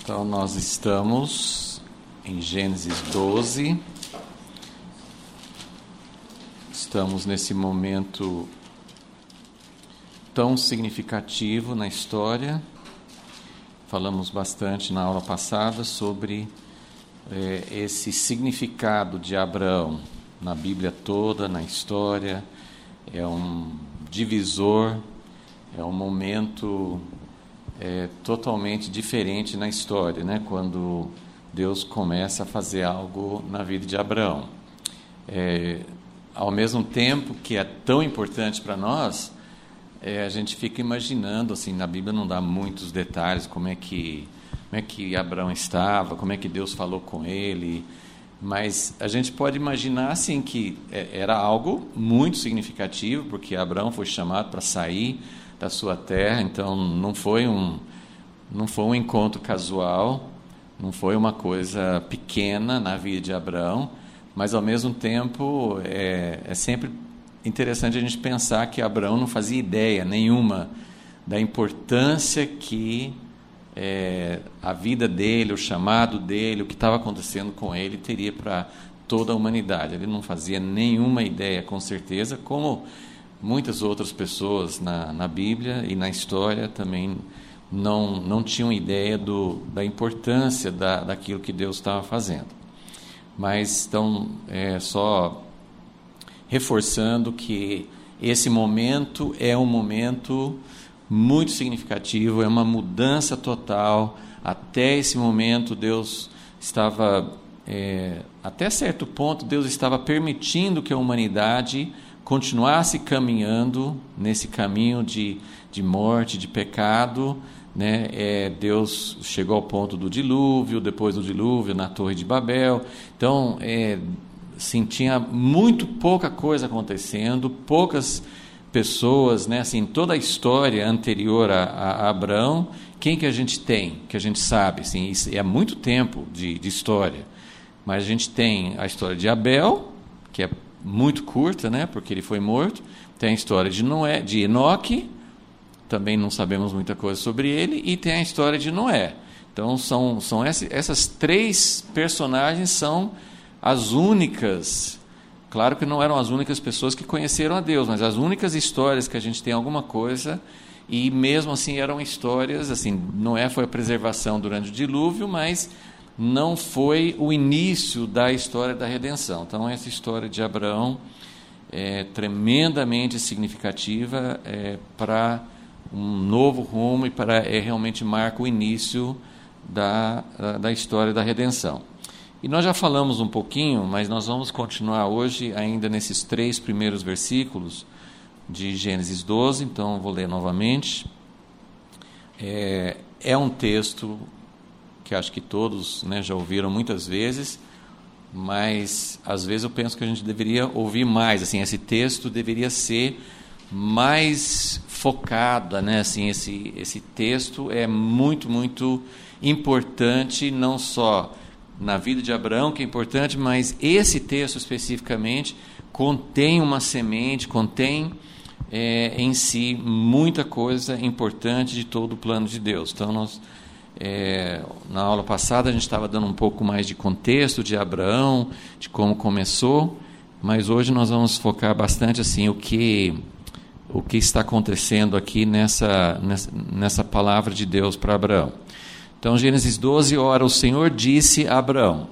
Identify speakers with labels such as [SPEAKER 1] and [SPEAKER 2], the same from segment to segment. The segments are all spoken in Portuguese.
[SPEAKER 1] Então, nós estamos em Gênesis 12. Estamos nesse momento tão significativo na história. Falamos bastante na aula passada sobre esse significado de Abraão na Bíblia toda, na história. É um divisor, é um momento totalmente diferente na história, né? Quando Deus começa a fazer algo na vida de Abraão. Ao mesmo tempo que é tão importante para nós, a gente fica imaginando, assim, na Bíblia não dá muitos detalhes, como é que Abraão estava, como é que Deus falou com ele, mas a gente pode imaginar, assim, que era algo muito significativo, porque Abraão foi chamado para sair da sua terra, então não foi um encontro casual, não foi uma coisa pequena na vida de Abraão, mas ao mesmo tempo é sempre interessante a gente pensar que Abraão não fazia ideia nenhuma da importância que a vida dele, o chamado dele, o que estava acontecendo com ele teria para toda a humanidade. Ele não fazia nenhuma ideia, com certeza, como muitas outras pessoas na Bíblia e na história também não tinham ideia da importância daquilo que Deus estava fazendo. Mas estão só reforçando que esse momento é um momento muito significativo, é uma mudança total. Até esse momento Deus estava, até certo ponto, Deus estava permitindo que a humanidade continuasse caminhando nesse caminho de morte, de pecado, né? Deus chegou ao ponto do dilúvio, depois do dilúvio na Torre de Babel. Então, assim, tinha muito pouca coisa acontecendo, poucas pessoas, né? Assim, toda a história anterior a Abraão, quem que a gente tem, que a gente sabe, assim, isso é muito tempo de história, mas a gente tem a história de Abel, que é muito curta, né? Porque ele foi morto. Tem a história de Enoque, também não sabemos muita coisa sobre ele, e tem a história de Noé. Então são essas três personagens são as únicas. Claro que não eram as únicas pessoas que conheceram a Deus, mas as únicas histórias que a gente tem alguma coisa, e mesmo assim eram histórias, assim, Noé foi a preservação durante o dilúvio, mas não foi o início da história da redenção. Então essa história de Abraão é tremendamente significativa para um novo rumo e realmente marca o início da história da redenção. E nós já falamos um pouquinho, mas nós vamos continuar hoje ainda nesses 3 primeiros versículos de Gênesis 12, então eu vou ler novamente. É um texto que acho que todos, né, já ouviram muitas vezes, mas às vezes eu penso que a gente deveria ouvir mais, assim, esse texto deveria ser mais focado, né, assim, esse texto é muito, muito importante, não só na vida de Abraão, que é importante, mas esse texto especificamente contém uma semente, contém em si muita coisa importante de todo o plano de Deus. Então nós na aula passada a gente estava dando um pouco mais de contexto de Abraão, de como começou, mas hoje nós vamos focar bastante assim o que está acontecendo aqui nessa palavra de Deus para Abraão. Então, Gênesis 12, ora, o Senhor disse a Abraão: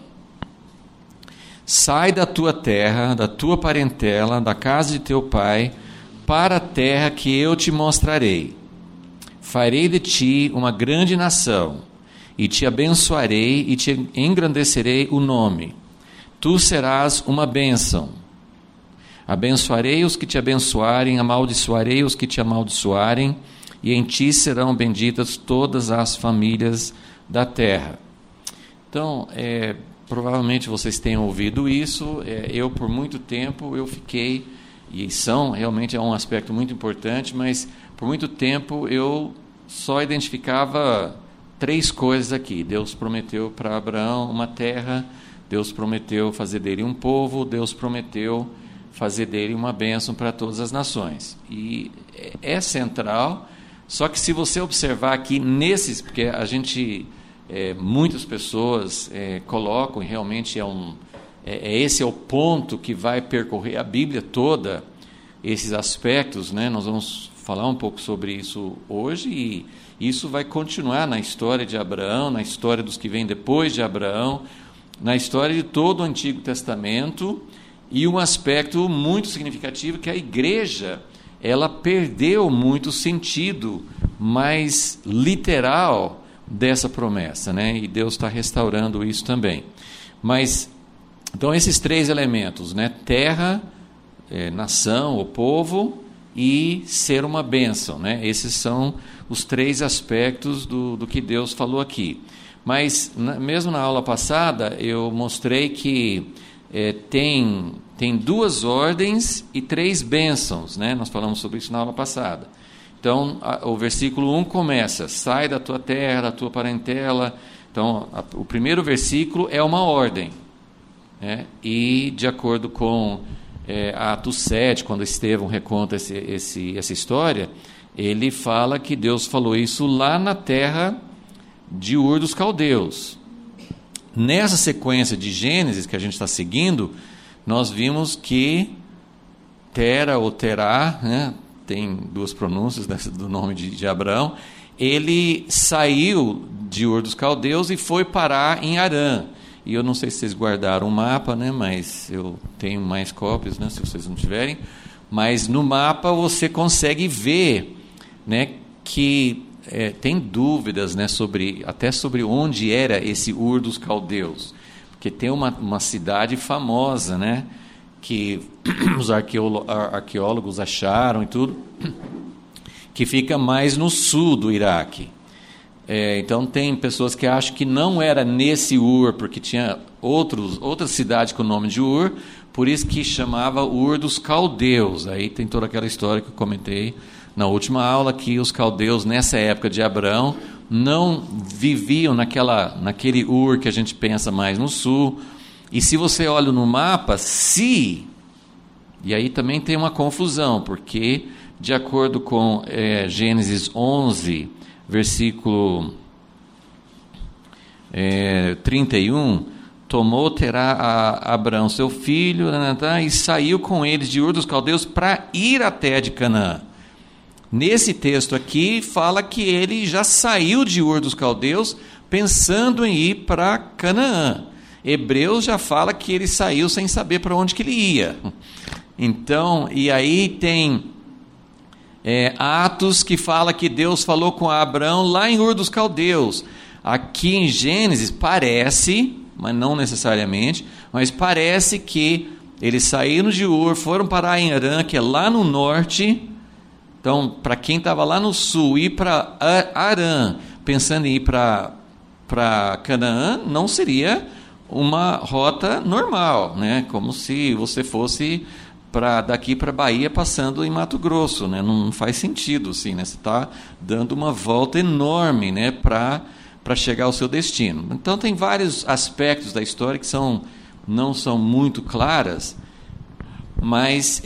[SPEAKER 1] sai da tua terra, da tua parentela, da casa de teu pai, para a terra que eu te mostrarei. Farei de ti uma grande nação, e te abençoarei e te engrandecerei o nome. Tu serás uma bênção. Abençoarei os que te abençoarem, amaldiçoarei os que te amaldiçoarem, e em ti serão benditas todas as famílias da terra. Então, provavelmente vocês tenham ouvido isso. Eu, por muito tempo, eu fiquei, e realmente é um aspecto muito importante, mas por muito tempo eu só identificava 3 coisas aqui. Deus prometeu para Abraão uma terra, Deus prometeu fazer dele um povo, Deus prometeu fazer dele uma bênção para todas as nações. E é central, só que se você observar aqui nesses, porque a gente muitas pessoas colocam, e realmente esse é o ponto que vai percorrer a Bíblia toda, esses aspectos, né? Nós vamos falar um pouco sobre isso hoje, e isso vai continuar na história de Abraão, na história dos que vêm depois de Abraão, na história de todo o Antigo Testamento, e um aspecto muito significativo que a igreja, ela perdeu muito o sentido mais literal dessa promessa, né? E Deus está restaurando isso também. Mas, então, esses três elementos, né? Terra, nação, o povo, e ser uma bênção, né? Esses são os três aspectos do que Deus falou aqui. Mas, mesmo na aula passada, eu mostrei que tem duas ordens e três bênçãos, né? Nós falamos sobre isso na aula passada. Então, o versículo 1 começa: sai da tua terra, da tua parentela. Então, o primeiro versículo é uma ordem, né? E, de acordo com Atos 7, quando Estevão reconta essa história, ele fala que Deus falou isso lá na terra de Ur dos Caldeus. Nessa sequência de Gênesis que a gente está seguindo, nós vimos que Tera ou Terá, né, tem duas pronúncias do nome de Abraão, ele saiu de Ur dos Caldeus e foi parar em Harã. E eu não sei se vocês guardaram o mapa, né, mas eu tenho mais cópias, né, se vocês não tiverem. Mas no mapa você consegue ver, né, que tem dúvidas, né, até sobre onde era esse Ur dos Caldeus. Porque tem uma cidade famosa, né, que os arqueólogos acharam e tudo, que fica mais no sul do Iraque. Então tem pessoas que acham que não era nesse Ur, porque tinha outra cidade com o nome de Ur, por isso que chamava Ur dos Caldeus. Aí tem toda aquela história que eu comentei na última aula, que os caldeus, nessa época de Abraão, não viviam naquele Ur que a gente pensa mais no sul. E se você olha no mapa, e aí também tem uma confusão, porque de acordo com Gênesis 11, versículo 31, tomou Terá a Abraão seu filho, e saiu com eles de Ur dos Caldeus para ir até de Canaã. Nesse texto aqui fala que ele já saiu de Ur dos Caldeus pensando em ir para Canaã. Hebreus já fala que ele saiu sem saber para onde que ele ia. Então, e aí tem Atos que fala que Deus falou com Abraão lá em Ur dos Caldeus. Aqui em Gênesis parece, mas não necessariamente, mas parece que eles saíram de Ur, foram parar em Harã, que é lá no norte. Então, para quem estava lá no sul, ir para Harã, pensando em ir para Canaã, não seria uma rota normal, né? Como se você fosse daqui para Bahia passando em Mato Grosso, né? Não faz sentido, assim, né? Você está dando uma volta enorme, né? Para chegar ao seu destino. Então, tem vários aspectos da história que não são muito claras, mas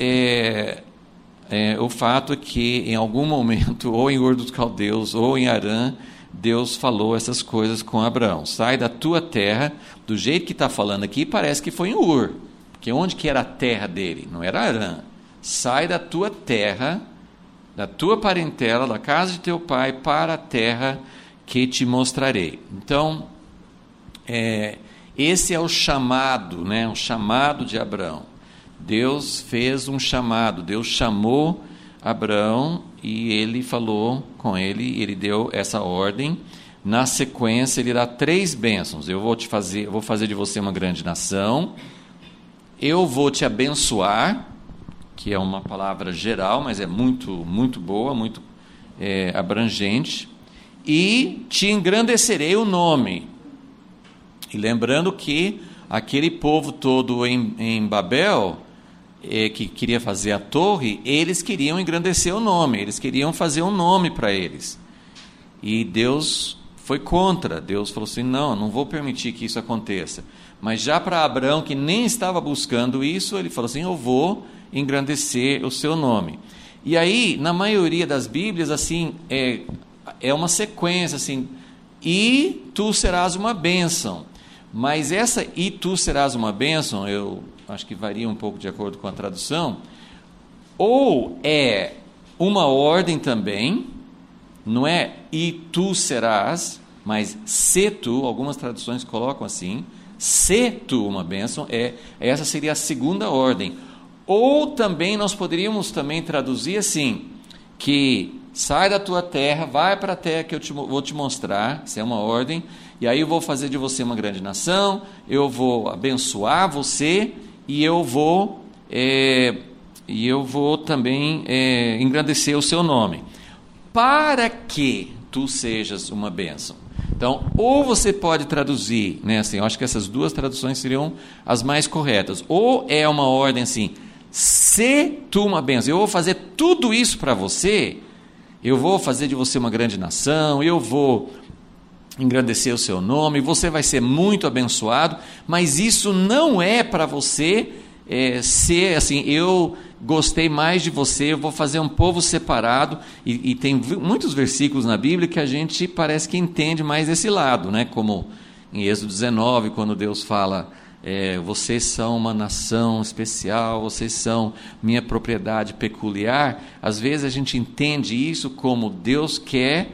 [SPEAKER 1] o fato é que em algum momento, ou em Ur dos Caldeus, ou em Harã, Deus falou essas coisas com Abraão: sai da tua terra. Do jeito que está falando aqui, parece que foi em Ur, porque onde que era a terra dele? Não era Harã. Sai da tua terra, da tua parentela, da casa de teu pai, para a terra que te mostrarei. Então, esse é o chamado, né? O chamado de Abraão. Deus fez um chamado, Deus chamou Abraão e ele falou com ele, ele deu essa ordem. Na sequência, ele dá 3 bênçãos: eu vou fazer de você uma grande nação, eu vou te abençoar, que é uma palavra geral, mas é muito, muito boa, muito abrangente, e te engrandecerei o nome. E lembrando que aquele povo todo em Babel, que queria fazer a torre, eles queriam engrandecer o nome, eles queriam fazer um nome para eles. E Deus foi contra. Deus falou assim: não vou permitir que isso aconteça. Mas já para Abraão, que nem estava buscando isso, ele falou assim: eu vou engrandecer o seu nome. E aí, na maioria das Bíblias, assim, é uma sequência, assim, e tu serás uma bênção. Mas essa e tu serás uma bênção, eu acho que varia um pouco de acordo com a tradução, ou é uma ordem também, não é e tu serás, mas se tu, algumas traduções colocam assim, se tu uma bênção, essa seria a segunda ordem. Ou também nós poderíamos também traduzir assim, que sai da tua terra, vai para a terra que eu vou te mostrar, isso é uma ordem, e aí eu vou fazer de você uma grande nação, eu vou abençoar você, e eu vou também engrandecer o seu nome, para que tu sejas uma bênção. Então, ou você pode traduzir, né, assim, eu acho que essas duas traduções seriam as mais corretas, ou é uma ordem assim, se tu uma bênção, eu vou fazer tudo isso para você, eu vou fazer de você uma grande nação, eu vou engrandecer o seu nome, você vai ser muito abençoado, mas isso não é para você ser assim, eu gostei mais de você, eu vou fazer um povo separado, e tem muitos versículos na Bíblia que a gente parece que entende mais esse lado, né? Como em Êxodo 19, quando Deus fala, vocês são uma nação especial, vocês são minha propriedade peculiar. Às vezes a gente entende isso como Deus quer,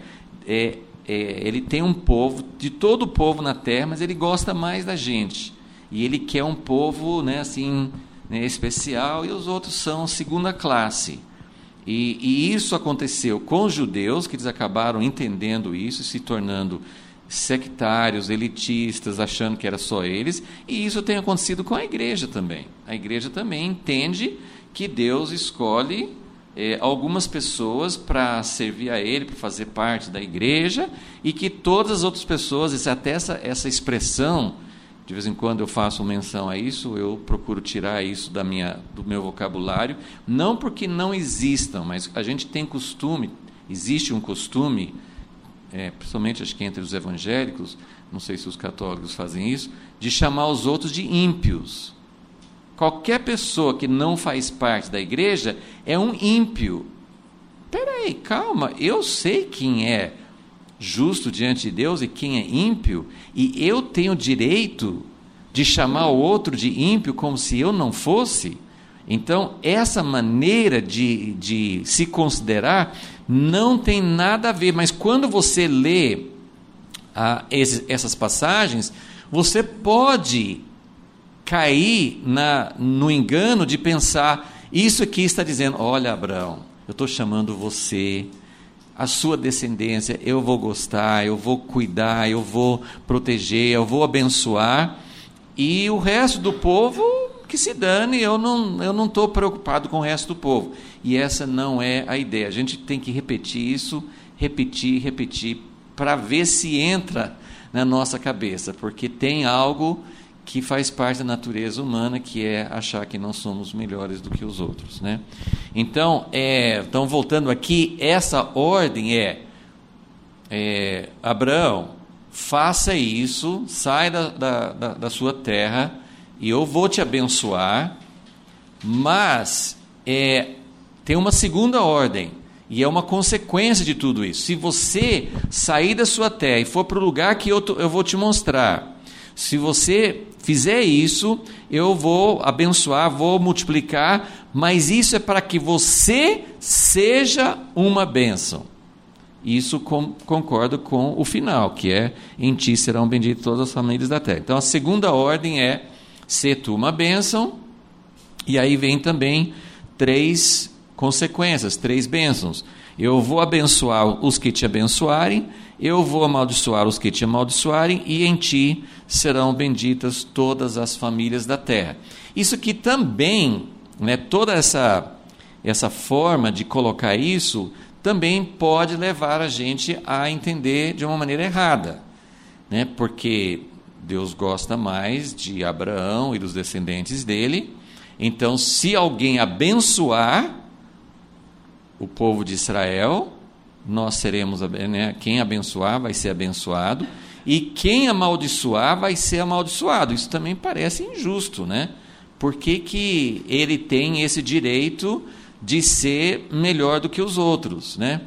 [SPEAKER 1] Ele tem um povo, de todo o povo na terra, mas Ele gosta mais da gente, e Ele quer um povo, né, assim, né, especial, e os outros são segunda classe. E isso aconteceu com os judeus, que eles acabaram entendendo isso, se tornando sectários, elitistas, achando que era só eles, e isso tem acontecido com a igreja também. A igreja também entende que Deus escolhe algumas pessoas para servir a Ele, para fazer parte da igreja, e que todas as outras pessoas, até essa expressão, de vez em quando eu faço menção a isso, eu procuro tirar isso do meu vocabulário, não porque não existam, mas a gente tem costume, existe um costume, principalmente acho que entre os evangélicos, não sei se os católicos fazem isso, de chamar os outros de ímpios. Qualquer pessoa que não faz parte da igreja é um ímpio. Espera aí, calma, eu sei quem é justo diante de Deus e quem é ímpio, e eu tenho direito de chamar o outro de ímpio como se eu não fosse. Então, essa maneira de se considerar não tem nada a ver, mas quando você lê essas passagens, você pode cair no engano de pensar, isso aqui está dizendo, olha, Abraão, eu estou chamando você, a sua descendência, eu vou gostar, eu vou cuidar, eu vou proteger, eu vou abençoar, e o resto do povo que se dane, eu não estou preocupado com o resto do povo. E essa não é a ideia. A gente tem que repetir isso, repetir, para ver se entra na nossa cabeça, porque tem algo que faz parte da natureza humana, que é achar que não somos melhores do que os outros, né? Então, voltando aqui, essa ordem Abraão, faça isso, sai da sua terra, e eu vou te abençoar, mas tem uma segunda ordem, e é uma consequência de tudo isso. Se você sair da sua terra e for para o lugar que eu vou te mostrar, se você fizer isso, eu vou abençoar, vou multiplicar, mas isso é para que você seja uma bênção. Isso concordo com o final, que em ti serão benditas todas as famílias da terra. Então a segunda ordem é ser tu uma bênção, e aí vem também 3 consequências, 3 bênçãos. Eu vou abençoar os que te abençoarem, eu vou amaldiçoar os que te amaldiçoarem, e em ti serão benditas todas as famílias da terra. Isso que também, né, toda essa forma de colocar isso, também pode levar a gente a entender de uma maneira errada, né? Porque Deus gosta mais de Abraão e dos descendentes dele. Então, se alguém abençoar o povo de Israel, nós seremos, né, quem abençoar vai ser abençoado, e quem amaldiçoar vai ser amaldiçoado. Isso também parece injusto, né? Por que ele tem esse direito de ser melhor do que os outros, né?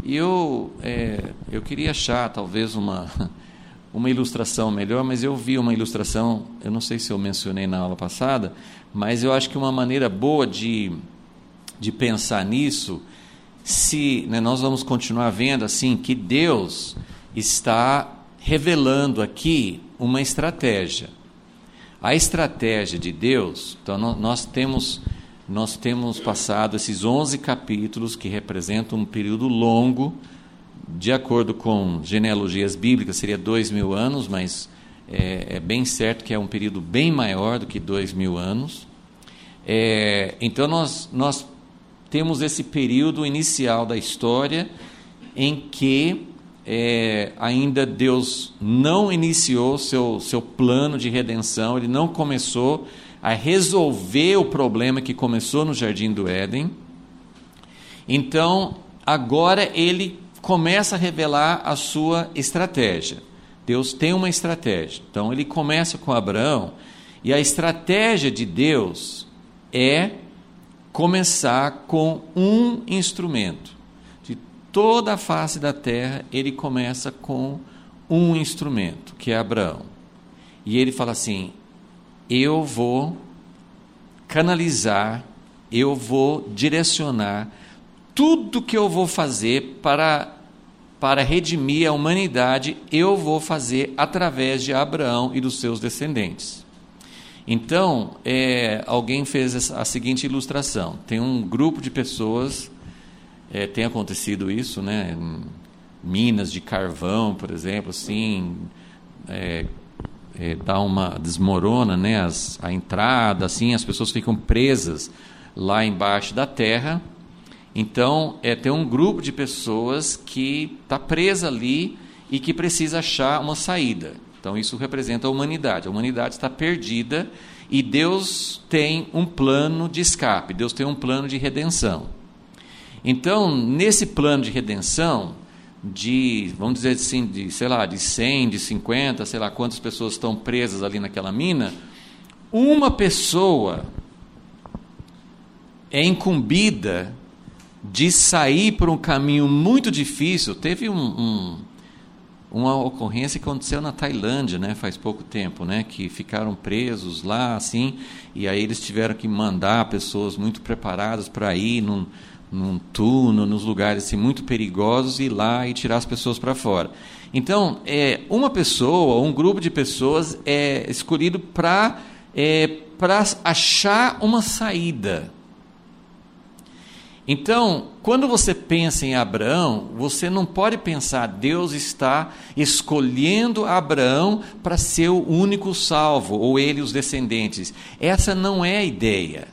[SPEAKER 1] E eu queria achar talvez uma ilustração melhor, mas eu vi uma ilustração, eu não sei se eu mencionei na aula passada, mas eu acho que uma maneira boa de pensar nisso, se, né, nós vamos continuar vendo assim, que Deus está revelando aqui uma estratégia. A estratégia de Deus, então nós temos passado esses 11 capítulos que representam um período longo, de acordo com genealogias bíblicas, seria 2000 anos, mas é bem certo que é um período bem maior do que 2000 anos. Então nós temos esse período inicial da história em que ainda Deus não iniciou seu plano de redenção, Ele não começou a resolver o problema que começou no Jardim do Éden. Então, agora Ele começa a revelar a sua estratégia. Deus tem uma estratégia. Então, Ele começa com Abraão, e a estratégia de Deus é começar com um instrumento. De toda a face da terra, Ele começa com um instrumento, que é Abraão. E Ele fala assim: eu vou canalizar, eu vou direcionar tudo que eu vou fazer para redimir a humanidade, eu vou fazer através de Abraão e dos seus descendentes. Então, alguém fez a seguinte ilustração: tem um grupo de pessoas, tem acontecido isso, né, em minas de carvão, por exemplo, assim, desmorona, né, a entrada, assim, as pessoas ficam presas lá embaixo da terra. Então, tem um grupo de pessoas que está presa ali e que precisa achar uma saída. Então, isso representa a humanidade. A humanidade está perdida e Deus tem um plano de escape, Deus tem um plano de redenção. Então, nesse plano de redenção, vamos dizer assim, de 100, de 50, sei lá quantas pessoas estão presas ali naquela mina, uma pessoa é incumbida de sair por um caminho muito difícil. Teve uma ocorrência que aconteceu na Tailândia, né, faz pouco tempo, né, que ficaram presos lá, assim, e aí eles tiveram que mandar pessoas muito preparadas para ir num túnel, nos lugares assim, muito perigosos, ir lá e tirar as pessoas para fora. Então, uma pessoa, um grupo de pessoas é escolhido para achar uma saída. Então, quando você pensa em Abraão, você não pode pensar, Deus está escolhendo Abraão para ser o único salvo, ou ele e os descendentes. Essa não é a ideia.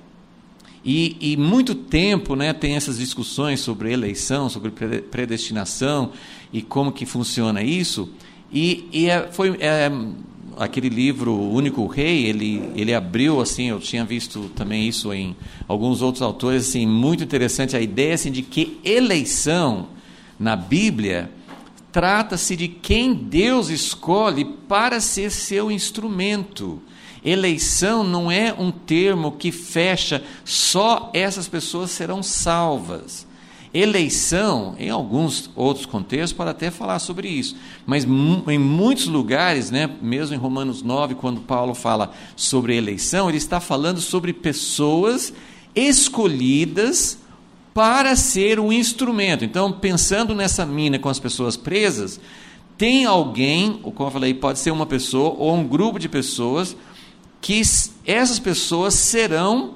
[SPEAKER 1] E muito tempo, né, tem essas discussões sobre eleição, sobre predestinação, e como que funciona isso. Foi aquele livro, O Único Rei, ele abriu, assim, eu tinha visto também isso em alguns outros autores, assim, muito interessante a ideia, assim, de que eleição na Bíblia trata-se de quem Deus escolhe para ser seu instrumento. Eleição não é um termo que fecha só essas pessoas serão salvas. Eleição, em alguns outros contextos, pode até falar sobre isso, mas em muitos lugares, né, mesmo em Romanos 9, quando Paulo fala sobre eleição, ele está falando sobre pessoas escolhidas para ser um instrumento. Então, pensando nessa mina com as pessoas presas, tem alguém, ou como eu falei, pode ser uma pessoa ou um grupo de pessoas, que essas pessoas serão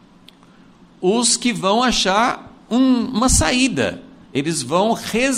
[SPEAKER 1] os que vão achar uma saída, eles vão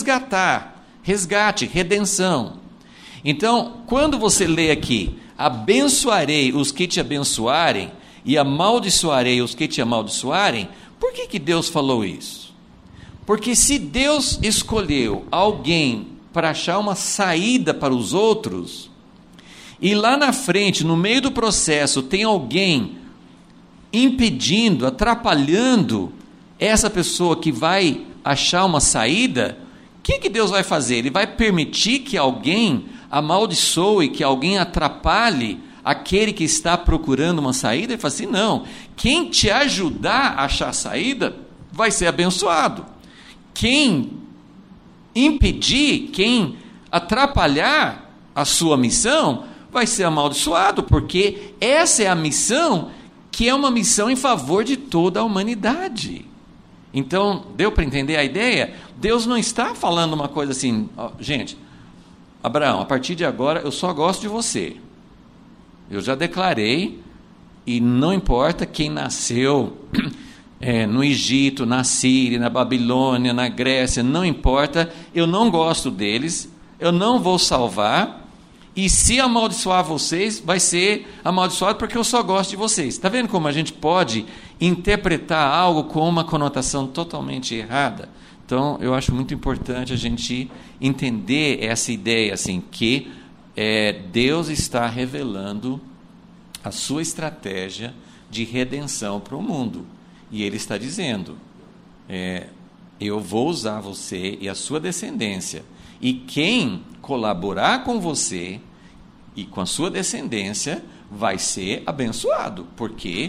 [SPEAKER 1] resgate, redenção. Então, quando você lê aqui, abençoarei os que te abençoarem e amaldiçoarei os que te amaldiçoarem, por que Deus falou isso? Porque se Deus escolheu alguém para achar uma saída para os outros, e lá na frente, no meio do processo, tem alguém impedindo, atrapalhando essa pessoa que vai achar uma saída, o que Deus vai fazer? Ele vai permitir que alguém amaldiçoe, que alguém atrapalhe aquele que está procurando uma saída? Ele fala assim, não, quem te ajudar a achar a saída vai ser abençoado. Quem impedir, quem atrapalhar a sua missão, vai ser amaldiçoado, porque essa é a missão que é uma missão em favor de toda a humanidade. Então, deu para entender a ideia? Deus não está falando uma coisa assim, gente, Abraão, a partir de agora eu só gosto de você. Eu já declarei, e não importa quem nasceu no Egito, na Síria, na Babilônia, na Grécia, não importa, eu não gosto deles, eu não vou salvar, e se amaldiçoar vocês, vai ser amaldiçoado porque eu só gosto de vocês. Está vendo como a gente pode interpretar algo com uma conotação totalmente errada? Então, eu acho muito importante a gente entender essa ideia, assim, que Deus está revelando a sua estratégia de redenção para o mundo. E Ele está dizendo, eu vou usar você e a sua descendência. E quem colaborar com você e com a sua descendência vai ser abençoado, porque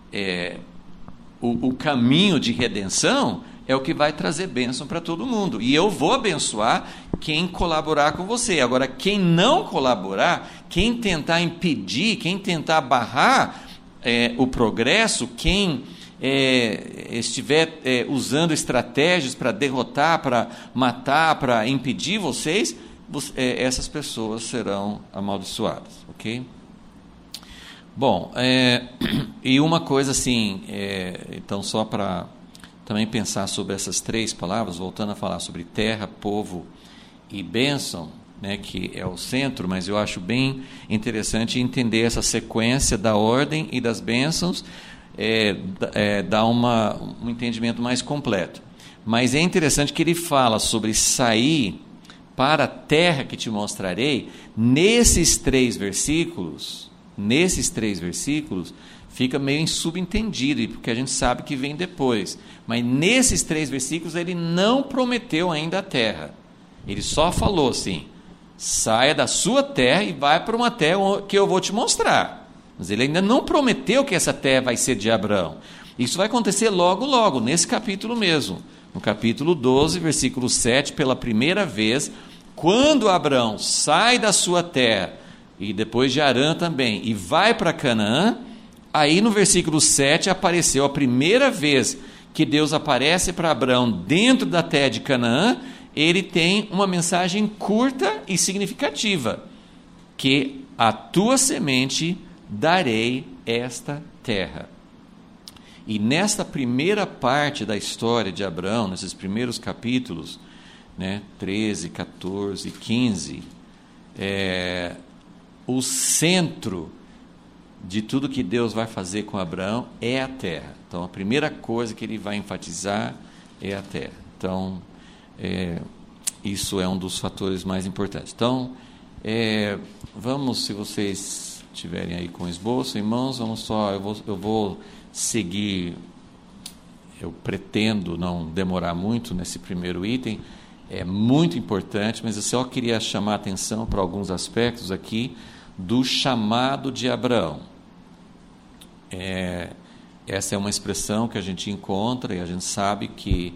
[SPEAKER 1] o caminho de redenção é o que vai trazer bênção para todo mundo. E eu vou abençoar quem colaborar com você. Agora, quem não colaborar, quem tentar impedir, quem tentar barrar o progresso, quem estiver usando estratégias para derrotar, para matar, para impedir vocês, essas pessoas serão amaldiçoadas, ok? Bom, e uma coisa assim, então só para também pensar sobre essas três palavras, voltando a falar sobre terra, povo e bênção, né, que é o centro, mas eu acho bem interessante entender essa sequência da ordem e das bênçãos, dá um entendimento mais completo. Mas é interessante que ele fala sobre sair para a terra que te mostrarei. Nesses três versículos, fica meio subentendido, porque a gente sabe que vem depois. Mas nesses três versículos ele não prometeu ainda a terra. Ele só falou assim, saia da sua terra e vai para uma terra que eu vou te mostrar. Mas ele ainda não prometeu que essa terra vai ser de Abraão. Isso vai acontecer logo, logo, nesse capítulo mesmo. No capítulo 12, versículo 7, pela primeira vez, quando Abraão sai da sua terra, e depois de Harã também, e vai para Canaã, aí no versículo 7 apareceu a primeira vez que Deus aparece para Abraão dentro da terra de Canaã. Ele tem uma mensagem curta e significativa, que a tua semente darei esta terra. E nesta primeira parte da história de Abraão, nesses primeiros capítulos, 13, 14, 15, o centro de tudo que Deus vai fazer com Abraão é a terra. Então, a primeira coisa que ele vai enfatizar é a terra. Então, isso é um dos fatores mais importantes. Então, vamos, se vocês estiverem aí com o esboço em mãos, eu vou seguir, eu pretendo não demorar muito nesse primeiro item, é muito importante, mas eu só queria chamar a atenção para alguns aspectos aqui do chamado de Abraão. Essa é uma expressão que a gente encontra e a gente sabe que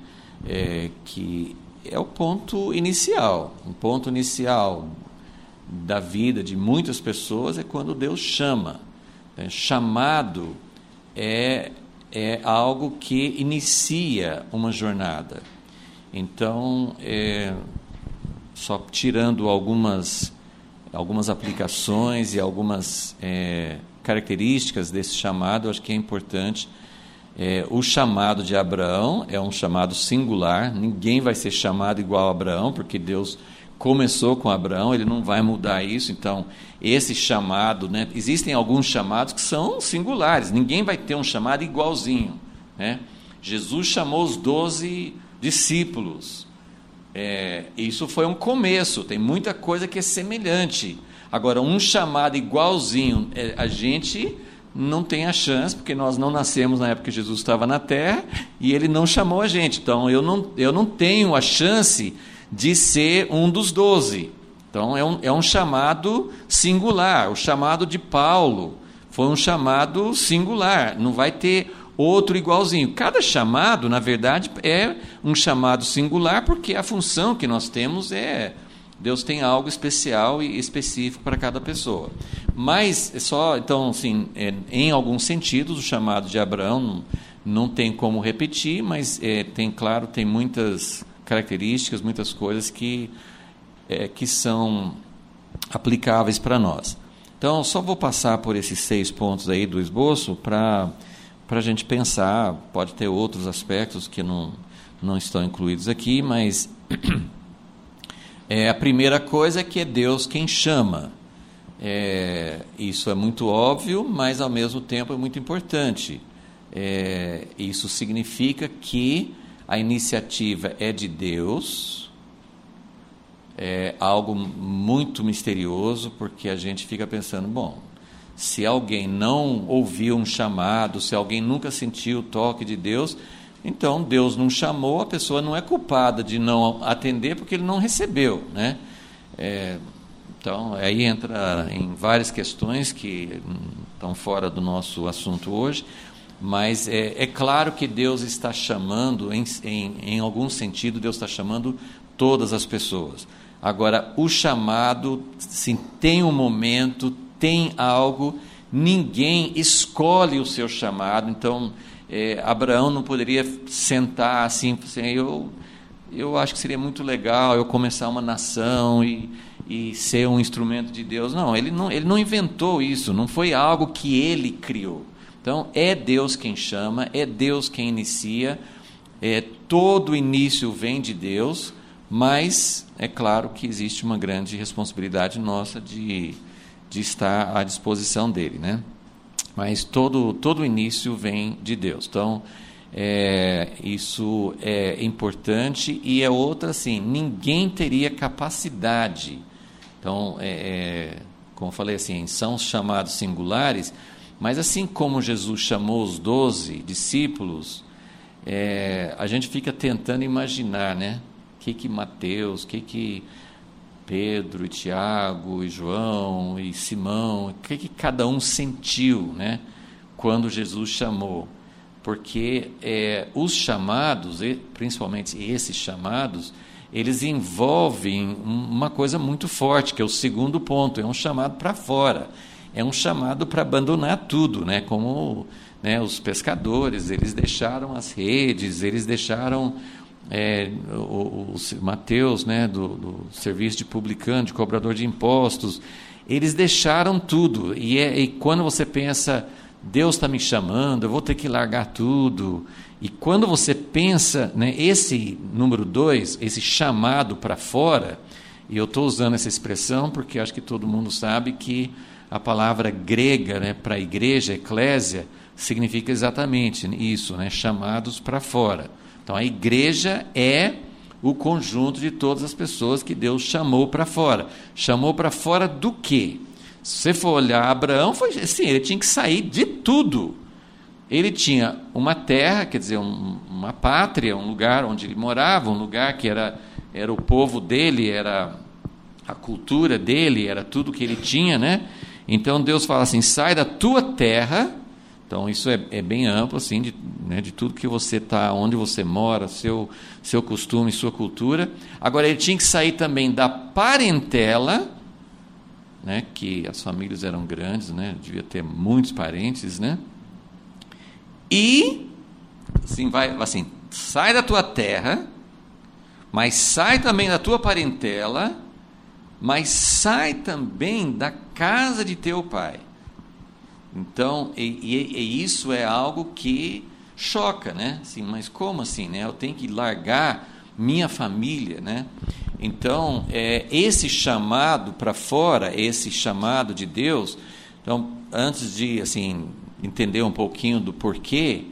[SPEAKER 1] é o ponto inicial. Um ponto inicial da vida de muitas pessoas é quando Deus chama. Chamado é algo que inicia uma jornada. Então, só tirando algumas aplicações e algumas características desse chamado, eu acho que é importante. O chamado de Abraão é um chamado singular, ninguém vai ser chamado igual a Abraão, porque Deus começou com Abraão, ele não vai mudar isso. Então, esse chamado, existem alguns chamados que são singulares, ninguém vai ter um chamado igualzinho. Jesus chamou os 12 discípulos, isso foi um começo, tem muita coisa que é semelhante. Agora, um chamado igualzinho, a gente não tem a chance, porque nós não nascemos na época que Jesus estava na terra, e ele não chamou a gente. Então, eu não tenho a chance de ser um dos 12. Então, é um chamado singular. O chamado de Paulo foi um chamado singular. Não vai ter outro igualzinho. Cada chamado, na verdade, é um chamado singular, porque a função que nós temos é... Deus tem algo especial e específico para cada pessoa. Mas, então, assim, em alguns sentidos, o chamado de Abraão não tem como repetir, mas tem muitas características, muitas coisas que são aplicáveis para nós. Então, só vou passar por esses 6 pontos aí do esboço para a gente pensar. Pode ter outros aspectos que não estão incluídos aqui, mas a primeira coisa é que é Deus quem chama. Isso é muito óbvio, mas ao mesmo tempo é muito importante. Isso significa que a iniciativa é de Deus. É algo muito misterioso, porque a gente fica pensando, bom, se alguém não ouviu um chamado, se alguém nunca sentiu o toque de Deus, então Deus não chamou, a pessoa não é culpada de não atender porque ele não recebeu, né? Então, aí entra em várias questões que estão fora do nosso assunto hoje, mas é claro que Deus está chamando, em algum sentido, Deus está chamando todas as pessoas. Agora, o chamado, sim, tem um momento, tem algo, ninguém escolhe o seu chamado. Então, Abraão não poderia sentar assim, eu acho que seria muito legal eu começar uma nação e ser um instrumento de Deus. Não, ele não inventou isso, não foi algo que ele criou. Então, é Deus quem chama, é Deus quem inicia, todo início vem de Deus, mas é claro que existe uma grande responsabilidade nossa de estar à disposição dele, né? Mas todo início vem de Deus. Então, isso é importante. E é outra, assim, ninguém teria capacidade. Então, como eu falei, assim, são chamados singulares, mas assim como Jesus chamou os 12 discípulos, a gente fica tentando imaginar, né? O que Mateus, o que Pedro e Tiago e João e Simão, o que cada um sentiu, né, quando Jesus chamou. Porque os chamados, principalmente esses chamados, eles envolvem uma coisa muito forte, que é o segundo ponto, é um chamado para fora, é um chamado para abandonar tudo, né, como, né, os pescadores, eles deixaram as redes, eles deixaram... o Mateus, né, do serviço de publicano, de cobrador de impostos, eles deixaram tudo, e quando você pensa, Deus está me chamando, eu vou ter que largar tudo, e quando você pensa, né, esse número 2, esse chamado para fora, e eu estou usando essa expressão porque acho que todo mundo sabe que a palavra grega, né, para a igreja, eclésia, significa exatamente isso, né, chamados para fora. Então, a igreja é o conjunto de todas as pessoas que Deus chamou para fora. Chamou para fora do quê? Se você for olhar, Abraão foi assim, ele tinha que sair de tudo. Ele tinha uma terra, quer dizer, uma pátria, um lugar onde ele morava, um lugar que era o povo dele, era a cultura dele, era tudo que ele tinha, né? Então, Deus fala assim, sai da tua terra. Então, isso é bem amplo, assim, de tudo que você está, onde você mora, seu costume, sua cultura. Agora, ele tinha que sair também da parentela, né, que as famílias eram grandes, né, devia ter muitos parentes, né? E, assim, sai da tua terra, mas sai também da tua parentela, mas sai também da casa de teu pai. Então, e isso é algo que choca, né? Assim, mas como assim, né? Eu tenho que largar minha família, né? Então, esse chamado para fora, esse chamado de Deus, então, antes de, assim, entender um pouquinho do porquê,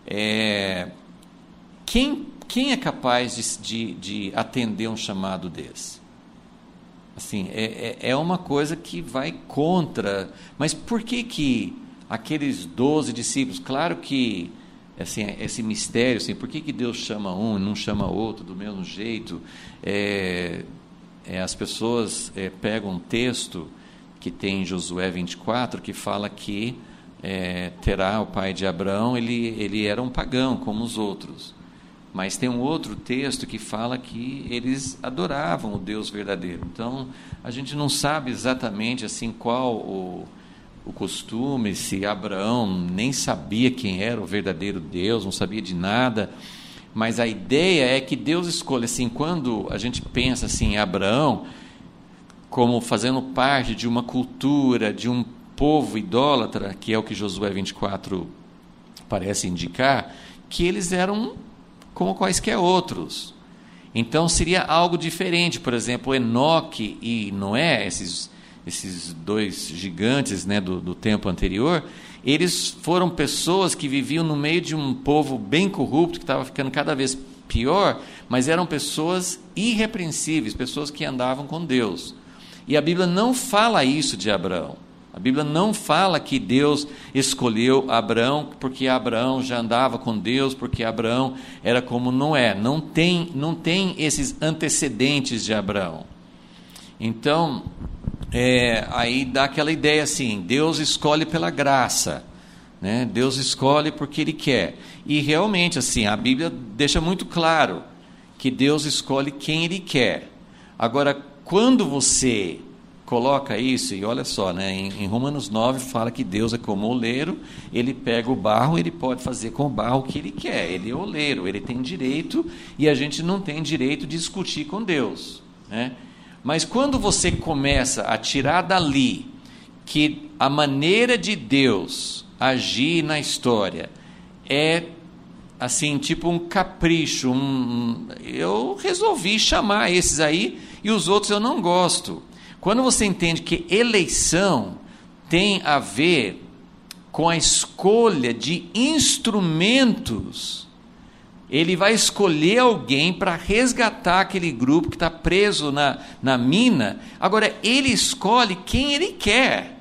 [SPEAKER 1] quem é capaz de atender um chamado desse? Assim, é uma coisa que vai contra. Mas por que aqueles 12 discípulos, claro que assim, esse mistério, assim, por que Deus chama um e não chama outro do mesmo jeito? As pessoas pegam um texto que tem em Josué 24, que fala que Terá, o pai de Abrão, ele era um pagão como os outros. Mas tem um outro texto que fala que eles adoravam o Deus verdadeiro. Então, a gente não sabe exatamente assim qual o costume, se Abraão nem sabia quem era o verdadeiro Deus, não sabia de nada. Mas a ideia é que Deus escolhe, assim, quando a gente pensa assim, em Abraão como fazendo parte de uma cultura, de um povo idólatra, que é o que Josué 24 parece indicar, que eles eram como quaisquer outros. Então seria algo diferente. Por exemplo, Enoque e Noé, esses dois gigantes, né, do tempo anterior, eles foram pessoas que viviam no meio de um povo bem corrupto, que estava ficando cada vez pior, mas eram pessoas irrepreensíveis, pessoas que andavam com Deus. E a Bíblia não fala isso de Abraão. A Bíblia não fala que Deus escolheu Abraão porque Abraão já andava com Deus, porque Abraão era como Noé. Não tem esses antecedentes de Abraão. Então, aí dá aquela ideia assim, Deus escolhe pela graça, né? Deus escolhe porque Ele quer. E realmente, assim, a Bíblia deixa muito claro que Deus escolhe quem Ele quer. Agora, quando você coloca isso, e olha só, né, em Romanos 9 fala que Deus é como oleiro, Ele pega o barro, Ele pode fazer com o barro o que Ele quer, Ele é oleiro, Ele tem direito, e a gente não tem direito de discutir com Deus, né? Mas quando você começa a tirar dali que a maneira de Deus agir na história é assim, tipo um capricho, eu resolvi chamar esses aí e os outros eu não gosto. Quando você entende que eleição tem a ver com a escolha de instrumentos, Ele vai escolher alguém para resgatar aquele grupo que está preso na mina. Agora, Ele escolhe quem Ele quer.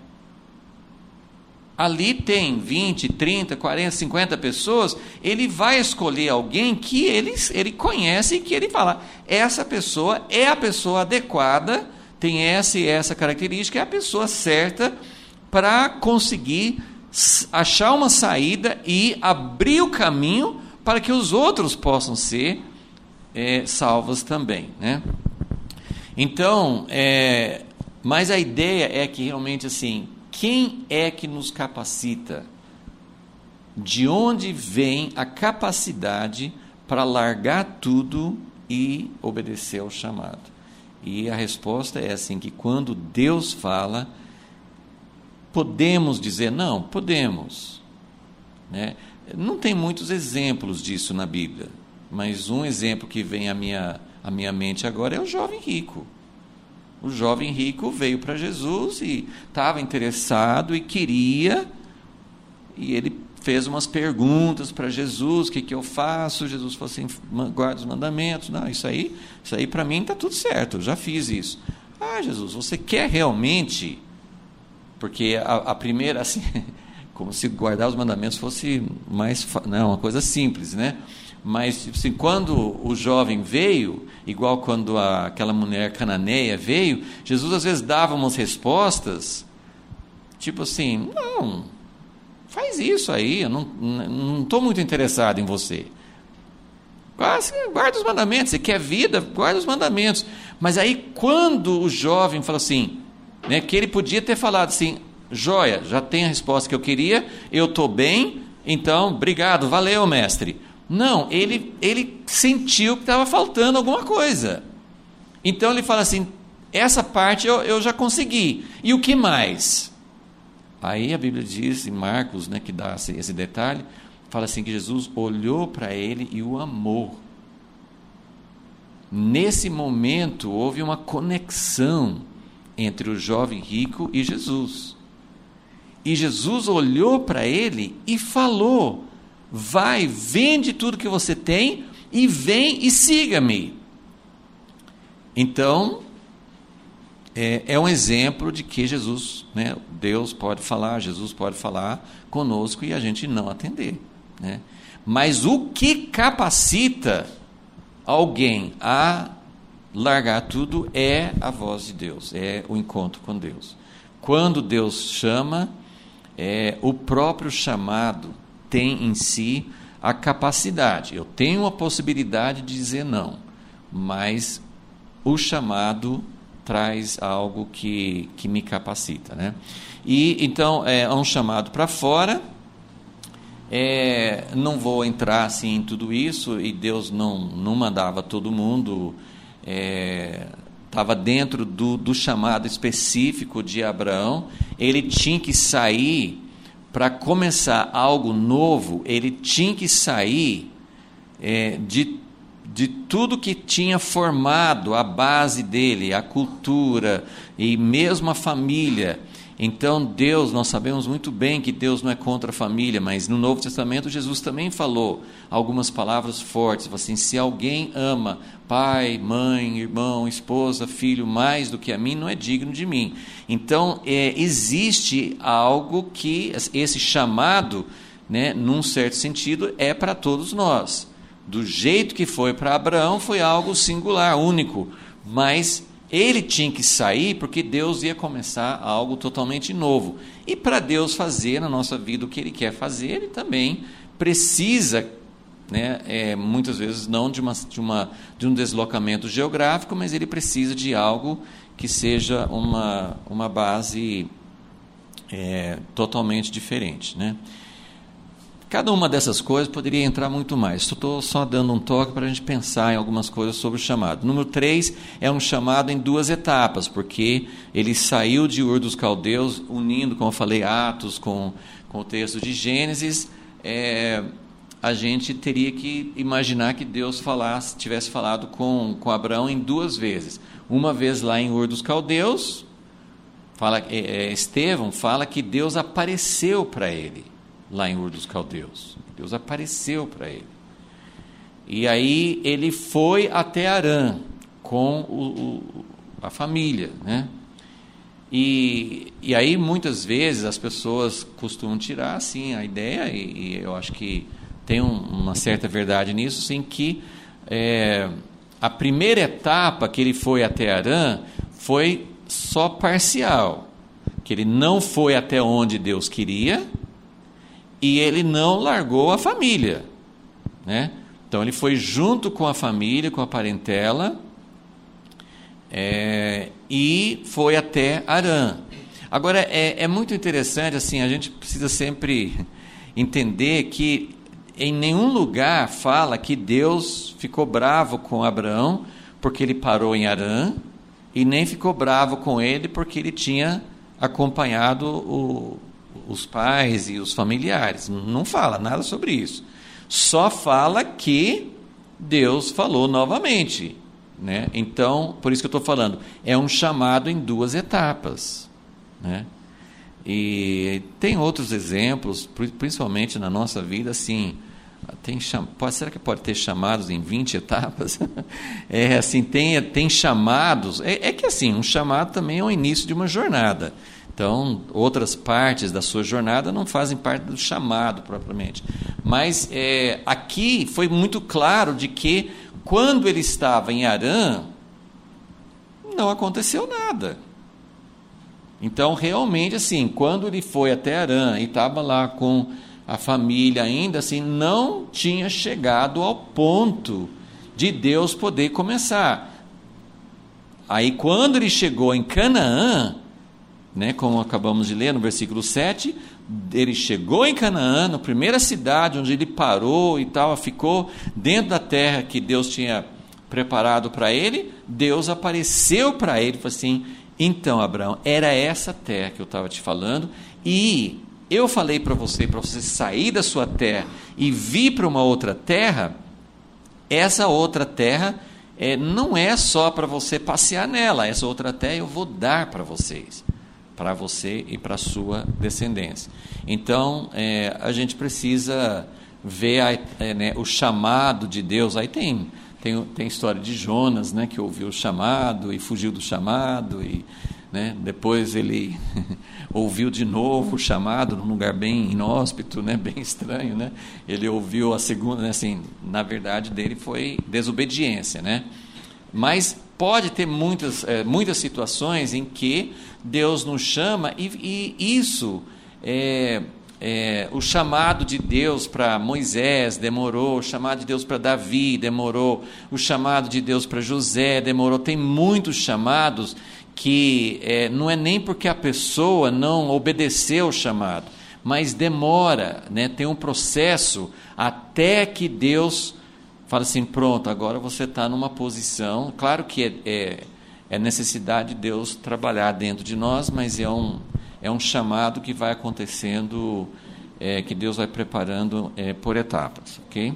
[SPEAKER 1] Ali tem 20, 30, 40, 50 pessoas, Ele vai escolher alguém que ele conhece e que Ele fala, essa pessoa é a pessoa adequada, tem essa e essa característica, é a pessoa certa para conseguir achar uma saída e abrir o caminho para que os outros possam ser salvos também, né? Então, mas a ideia é que realmente assim, quem é que nos capacita? De onde vem a capacidade para largar tudo e obedecer ao chamado? E a resposta é assim, que quando Deus fala, podemos dizer não? Podemos, né? Não tem muitos exemplos disso na Bíblia, mas um exemplo que vem à minha mente agora é o jovem rico. O jovem rico veio para Jesus e estava interessado e queria, e ele fez umas perguntas para Jesus, o que eu faço? Jesus falou assim, guarda os mandamentos. Não, isso aí para mim está tudo certo, eu já fiz isso. Ah, Jesus, você quer realmente? Porque a primeira, assim, como se guardar os mandamentos fosse uma coisa simples, né? Mas assim, quando o jovem veio, igual quando aquela mulher cananeia veio, Jesus às vezes dava umas respostas, tipo assim, não, faz isso aí, eu não estou muito interessado em você. Guarda os mandamentos, você quer vida, guarda os mandamentos. Mas aí quando o jovem fala assim, né, que ele podia ter falado assim, joia, já tem a resposta que eu queria, eu estou bem, então, obrigado, valeu, mestre. Não, ele sentiu que estava faltando alguma coisa. Então ele fala assim, essa parte eu já consegui. E o que mais? Aí a Bíblia diz, em Marcos, né, que dá esse detalhe, fala assim que Jesus olhou para ele e o amou. Nesse momento houve uma conexão entre o jovem rico e Jesus. E Jesus olhou para ele e falou, vai, vende tudo que você tem e vem e siga-me. Então, é um exemplo de que Jesus, né, Deus pode falar, Jesus pode falar conosco e a gente não atender, né? Mas o que capacita alguém a largar tudo é a voz de Deus, é o encontro com Deus. Quando Deus chama, o próprio chamado tem em si a capacidade. Eu tenho a possibilidade de dizer não, mas o chamado traz algo que me capacita, né? E então é um chamado para fora. Não vou entrar assim em tudo isso, e Deus não mandava todo mundo, estava dentro do chamado específico de Abraão. Ele tinha que sair para começar algo novo, ele tinha que sair de tudo que tinha formado a base dele, a cultura e mesmo a família. Então Deus, nós sabemos muito bem que Deus não é contra a família, mas no Novo Testamento Jesus também falou algumas palavras fortes, assim: se alguém ama pai, mãe, irmão, esposa, filho mais do que a mim, não é digno de mim. Então existe algo que esse chamado, né, num certo sentido, é para todos nós. Do jeito que foi para Abraão, foi algo singular, único, mas ele tinha que sair porque Deus ia começar algo totalmente novo. E para Deus fazer na nossa vida o que Ele quer fazer, Ele também precisa, né, muitas vezes não de um deslocamento geográfico, mas Ele precisa de algo que seja uma base totalmente diferente, né? Cada uma dessas coisas poderia entrar muito mais. Estou só dando um toque para a gente pensar em algumas coisas sobre o chamado. Número 3 é um chamado em 2 etapas, porque ele saiu de Ur dos Caldeus, unindo, como eu falei, Atos com o texto de Gênesis. A gente teria que imaginar que Deus tivesse falado com Abraão em 2 vezes. Uma vez lá em Ur dos Caldeus, Estevão fala que Deus apareceu para ele lá em Ur dos Caldeus. Deus apareceu para ele. E aí ele foi até Harã com a família, né? E aí muitas vezes as pessoas costumam tirar assim a ideia, e eu acho que tem uma certa verdade nisso, sim, que a primeira etapa que ele foi até Harã foi só parcial, que ele não foi até onde Deus queria, e ele não largou a família, né? Então ele foi junto com a família, com a parentela, e foi até Harã. Agora é muito interessante, assim, a gente precisa sempre entender que em nenhum lugar fala que Deus ficou bravo com Abraão porque ele parou em Harã, e nem ficou bravo com ele porque ele tinha acompanhado os pais e os familiares. Não fala nada sobre isso. Só fala que Deus falou novamente, né? Então, por isso que eu estou falando, é um chamado em 2 etapas, né? E tem outros exemplos, principalmente na nossa vida, assim, será que pode ter chamados em 20 etapas? Assim, tem chamados, que assim, um chamado também é o início de uma jornada. Então, outras partes da sua jornada não fazem parte do chamado propriamente. Mas aqui foi muito claro de que quando ele estava em Harã, não aconteceu nada. Então, realmente, assim, quando ele foi até Harã e estava lá com a família ainda, assim, não tinha chegado ao ponto de Deus poder começar. Aí, quando ele chegou em Canaã, né, como acabamos de ler no versículo 7, ele chegou em Canaã, na primeira cidade onde ele parou e tal, ficou dentro da terra que Deus tinha preparado para ele. Deus apareceu para ele e falou assim: então, Abraão, era essa terra que eu estava te falando, e eu falei para você sair da sua terra e vir para uma outra terra. Essa outra terra não é só para você passear nela, essa outra terra eu vou dar para vocês, para você e para a sua descendência. Então, a gente precisa ver o chamado de Deus. Aí tem história de Jonas, né, que ouviu o chamado e fugiu do chamado, e, né, depois ele ouviu de novo o chamado num lugar bem inóspito, né, bem estranho, né? Ele ouviu a segunda, né, assim, na verdade dele foi desobediência, né? Mas pode ter muitas situações em que Deus nos chama, e isso o chamado de Deus para Moisés demorou, o chamado de Deus para Davi demorou, o chamado de Deus para José demorou. Tem muitos chamados que não é nem porque a pessoa não obedeceu o chamado, mas demora, né? Tem um processo até que Deus fala assim, pronto, agora você está numa posição. Claro que é necessidade de Deus trabalhar dentro de nós, mas é um chamado que vai acontecendo, que Deus vai preparando por etapas, ok?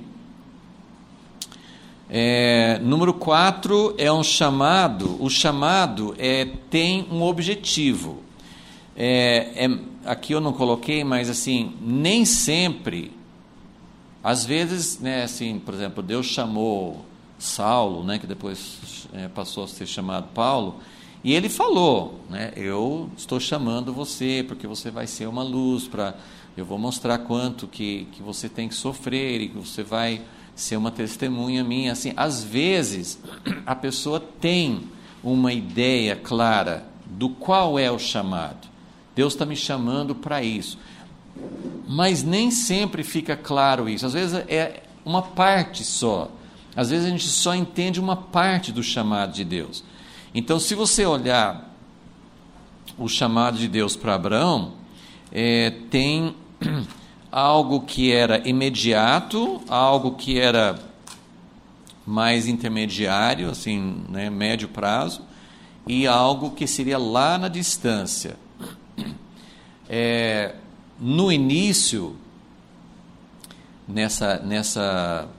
[SPEAKER 1] Número 4 é um chamado. O chamado tem um objetivo. Aqui eu não coloquei, mas assim, nem sempre, às vezes, né, assim, por exemplo, Deus chamou Saulo, né, que depois passou a ser chamado Paulo, e ele falou, né, eu estou chamando você porque você vai ser uma luz, eu vou mostrar quanto que você tem que sofrer e que você vai ser uma testemunha minha. Assim, às vezes a pessoa tem uma ideia clara do qual é o chamado. Deus está me chamando para isso, mas nem sempre fica claro isso. Às vezes é uma parte só. Às vezes a gente só entende uma parte do chamado de Deus. Então, se você olhar o chamado de Deus para Abraão, tem algo que era imediato, algo que era mais intermediário, assim, né, médio prazo, e algo que seria lá na distância. No início, nessa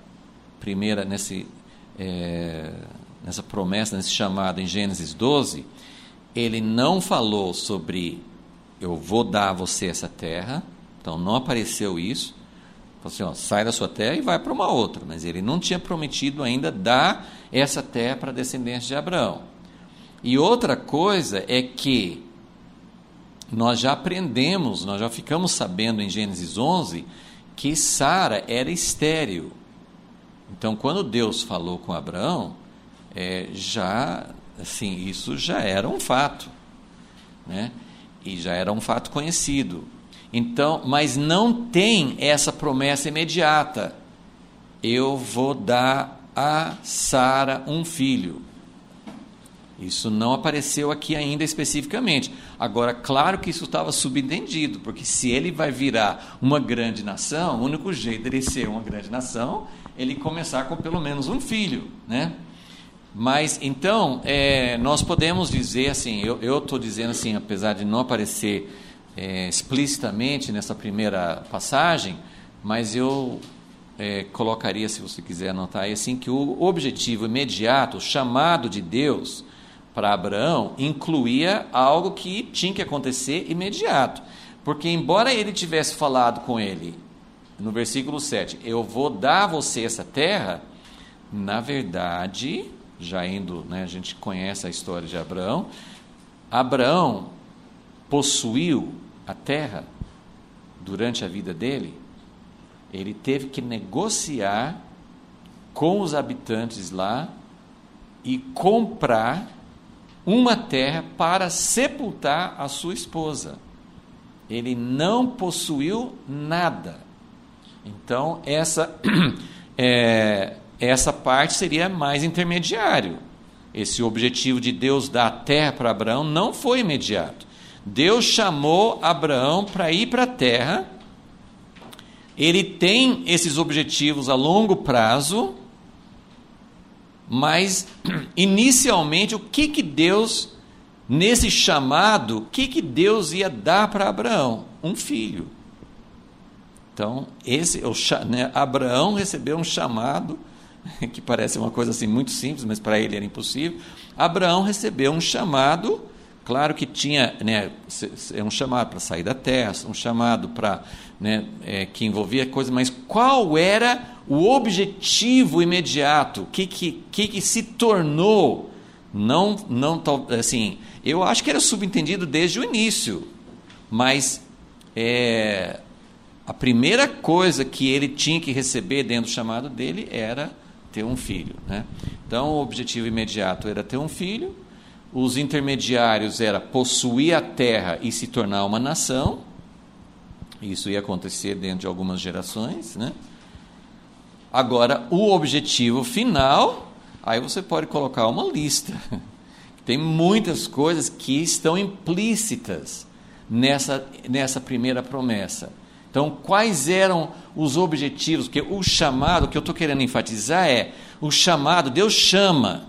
[SPEAKER 1] promessa, nesse chamado em Gênesis 12, ele não falou sobre eu vou dar a você essa terra. Então não apareceu isso. Falou assim, sai da sua terra e vai para uma outra. Mas ele não tinha prometido ainda dar essa terra para a descendência de Abraão. E outra coisa é que nós já aprendemos, nós já ficamos sabendo em Gênesis 11 que Sara era estéril. Então, quando Deus falou com Abraão, isso já era um fato, né? E já era um fato conhecido. Então, mas não tem essa promessa imediata. Eu vou dar a Sara um filho. Isso não apareceu aqui ainda especificamente. Agora, claro que isso estava subentendido, porque se ele vai virar uma grande nação, o único jeito dele ser uma grande nação é ele começar com pelo menos um filho, né? Mas, então, nós podemos dizer assim, eu estou dizendo assim, apesar de não aparecer explicitamente nessa primeira passagem, mas eu colocaria, se você quiser anotar aí, assim, que o objetivo imediato, o chamado de Deus para Abraão, incluía algo que tinha que acontecer imediato, porque embora ele tivesse falado com ele, no versículo 7, eu vou dar a você essa terra, na verdade, já indo, né, a gente conhece a história de Abraão, Abraão possuiu a terra durante a vida dele. Ele teve que negociar com os habitantes lá e comprar uma terra para sepultar a sua esposa. Ele não possuiu nada. Então, essa parte seria mais intermediário. Esse objetivo de Deus dar a terra para Abraão não foi imediato. Deus chamou Abraão para ir para a terra. Ele tem esses objetivos a longo prazo, mas inicialmente o que Deus, nesse chamado, o que Deus ia dar para Abraão? Um filho. Então, Abraão recebeu um chamado, que parece uma coisa assim muito simples, mas para ele era impossível. Abraão recebeu um chamado, claro que tinha, né, um chamado para sair da terra, um chamado para, né, que envolvia coisas, mas qual era o objetivo imediato? O que se tornou? Não, assim, eu acho que era subentendido desde o início, mas a primeira coisa que ele tinha que receber dentro do chamado dele era ter um filho, né? Então, o objetivo imediato era ter um filho. Os intermediários era possuir a terra e se tornar uma nação, Isso ia acontecer dentro de algumas gerações, né? Agora, o objetivo final, aí você pode colocar uma lista. Tem muitas coisas que estão implícitas nessa primeira promessa. Então, quais eram os objetivos? Porque o chamado, o que eu estou querendo enfatizar é, o chamado, Deus chama.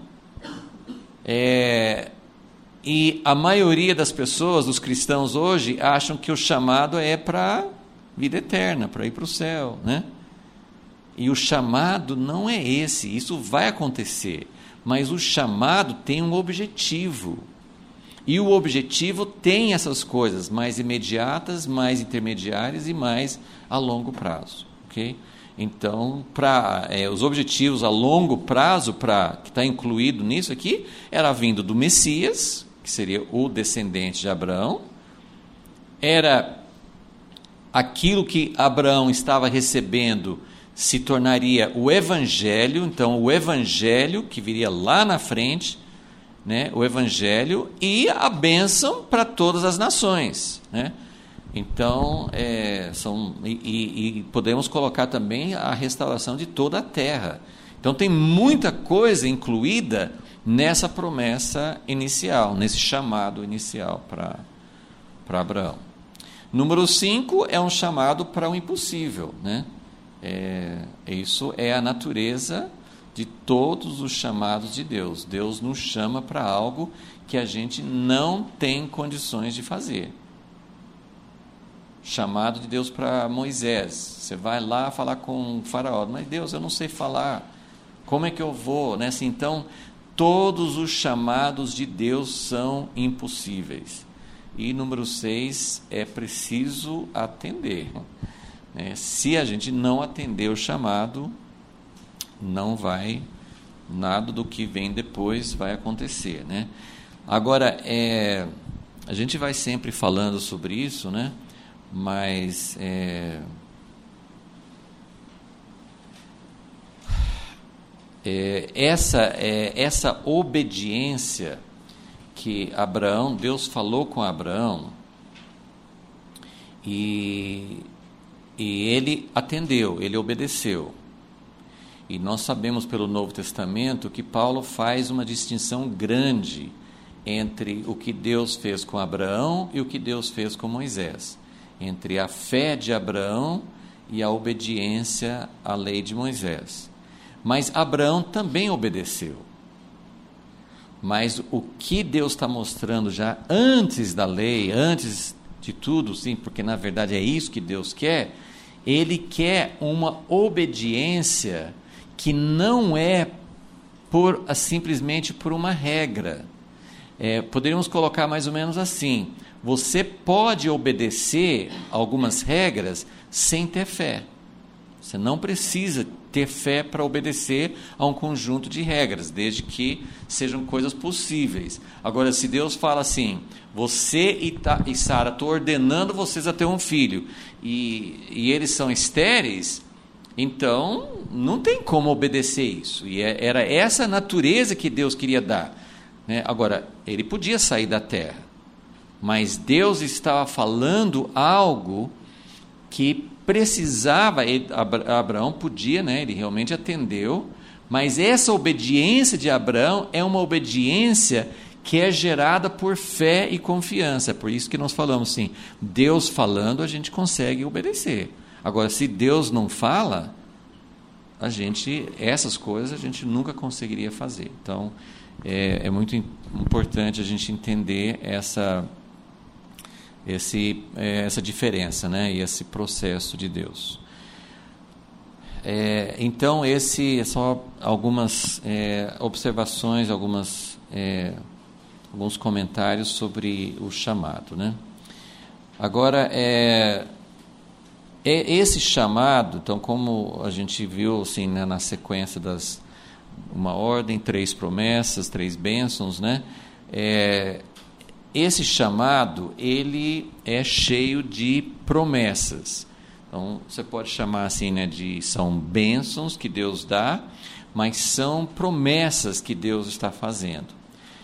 [SPEAKER 1] E a maioria das pessoas, dos cristãos hoje, acham que o chamado é para a vida eterna, para ir para o céu, né? E o chamado não é esse, isso vai acontecer, mas o chamado tem um objetivo. E o objetivo tem essas coisas mais imediatas, mais intermediárias e mais a longo prazo, ok? Então, os objetivos a longo prazo, que está incluído nisso aqui, era a vinda do Messias, que seria o descendente de Abraão, era aquilo que Abraão estava recebendo, se tornaria o Evangelho, então o Evangelho que viria lá na frente, né, o Evangelho e a bênção para todas as nações, né? Então, podemos colocar também a restauração de toda a terra. Então, tem muita coisa incluída nessa promessa inicial, nesse chamado inicial para Abraão. Número 5 é um chamado para o impossível, né? Isso é a natureza de todos os chamados de Deus. Deus nos chama para algo que a gente não tem condições de fazer. Chamado de Deus para Moisés. Você vai lá falar com o faraó, mas Deus, eu não sei falar. Como é que eu vou? Né? Assim, então, todos os chamados de Deus são impossíveis. E número 6, é preciso atender. Se a gente não atender o chamado, não vai, nada do que vem depois vai acontecer, né? Agora, a gente vai sempre falando sobre isso, né? Mas essa obediência que Deus falou com Abraão, e ele atendeu, ele obedeceu. E nós sabemos pelo Novo Testamento que Paulo faz uma distinção grande entre o que Deus fez com Abraão e o que Deus fez com Moisés, entre a fé de Abraão e a obediência à lei de Moisés. Mas Abraão também obedeceu. Mas o que Deus está mostrando já antes da lei, antes de tudo, sim, porque na verdade é isso que Deus quer, Ele quer uma obediência que não é simplesmente por uma regra. Poderíamos colocar mais ou menos assim: você pode obedecer algumas regras sem ter fé. Você não precisa ter fé para obedecer a um conjunto de regras, desde que sejam coisas possíveis. Agora, se Deus fala assim: você e Sara, estou ordenando vocês a ter um filho, e eles são estéreis, então não tem como obedecer isso. E era essa natureza que Deus queria dar, né? Agora, ele podia sair da terra, mas Deus estava falando algo que precisava. Abraão podia, né? Ele realmente atendeu, mas essa obediência de Abraão é uma obediência que é gerada por fé e confiança. Por isso que nós falamos assim: Deus falando, a gente consegue obedecer. Agora, se Deus não fala, essas coisas a gente nunca conseguiria fazer. Então, é muito importante a gente entender essa diferença, né? E esse processo de Deus. Então, só algumas observações, alguns comentários sobre o chamado, né? Agora, esse chamado, então, como a gente viu assim, né, na sequência uma ordem, 3 promessas, 3 bênçãos, né? Esse chamado, ele é cheio de promessas. Então, você pode chamar assim, né, são bênçãos que Deus dá, mas são promessas que Deus está fazendo.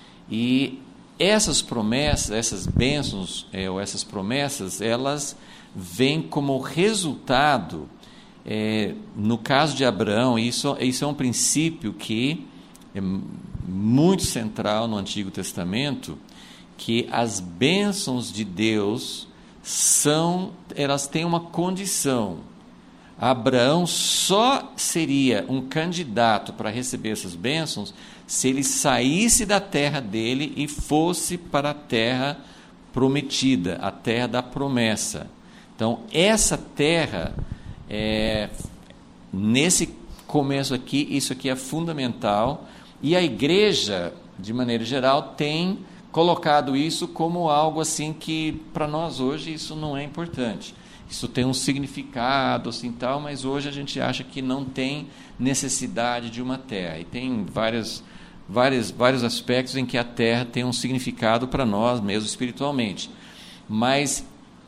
[SPEAKER 1] E essas promessas, essas bênçãos, ou essas promessas, elas vem como resultado, no caso de Abraão, isso é um princípio que é muito central no Antigo Testamento, que as bênçãos de Deus elas têm uma condição. Abraão só seria um candidato para receber essas bênçãos se ele saísse da terra dele e fosse para a terra prometida, a terra da promessa. Então, essa terra, nesse começo aqui, isso aqui é fundamental, e a igreja, de maneira geral, tem colocado isso como algo assim que, para nós hoje, isso não é importante. Isso tem um significado assim tal, mas hoje a gente acha que não tem necessidade de uma terra. E tem vários aspectos em que a terra tem um significado para nós, mesmo espiritualmente. Mas,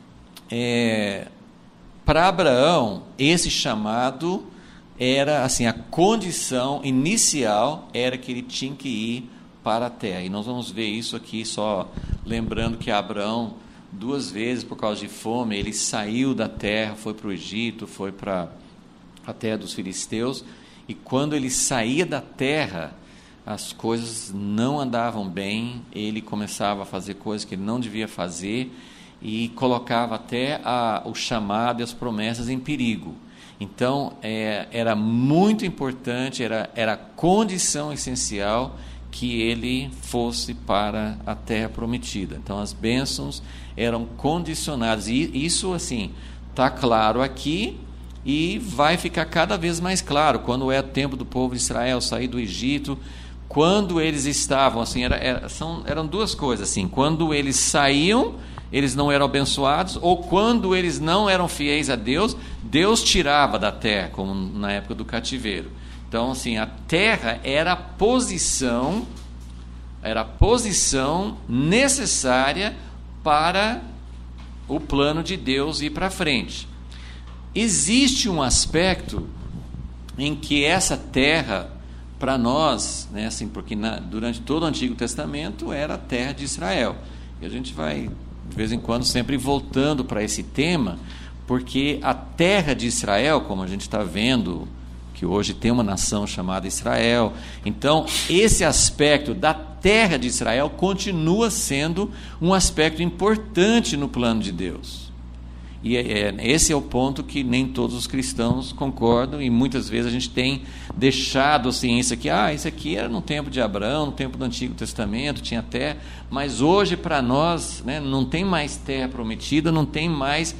[SPEAKER 1] para Abraão, esse chamado era assim, a condição inicial era que ele tinha que ir para a terra. E nós vamos ver isso aqui, só lembrando que Abraão, 2 vezes por causa de fome, ele saiu da terra, foi para o Egito, foi para a terra dos filisteus, e quando ele saía da terra, as coisas não andavam bem, ele começava a fazer coisas que ele não devia fazer, e colocava até o chamado e as promessas em perigo. Então, era muito importante, era a condição essencial que ele fosse para a terra prometida. Então, as bênçãos eram condicionadas, e isso, assim, está claro aqui, e vai ficar cada vez mais claro, quando é o tempo do povo de Israel sair do Egito, quando eles estavam, assim, eram 2 coisas, assim, quando eles saíam, eles não eram abençoados, ou quando eles não eram fiéis a Deus, Deus tirava da terra, como na época do cativeiro. Então, assim, a terra era a posição necessária para o plano de Deus ir para frente. Existe um aspecto em que essa terra, para nós, né, assim, porque durante todo o Antigo Testamento era a terra de Israel. E a gente vai, de vez em quando, sempre voltando para esse tema, porque a terra de Israel, como a gente está vendo, que hoje tem uma nação chamada Israel, então esse aspecto da terra de Israel continua sendo um aspecto importante no plano de Deus. E esse é o ponto que nem todos os cristãos concordam, e muitas vezes a gente tem deixado assim, isso aqui era no tempo de Abraão, no tempo do Antigo Testamento, tinha terra, mas hoje para nós, né, não tem mais terra prometida, não tem mais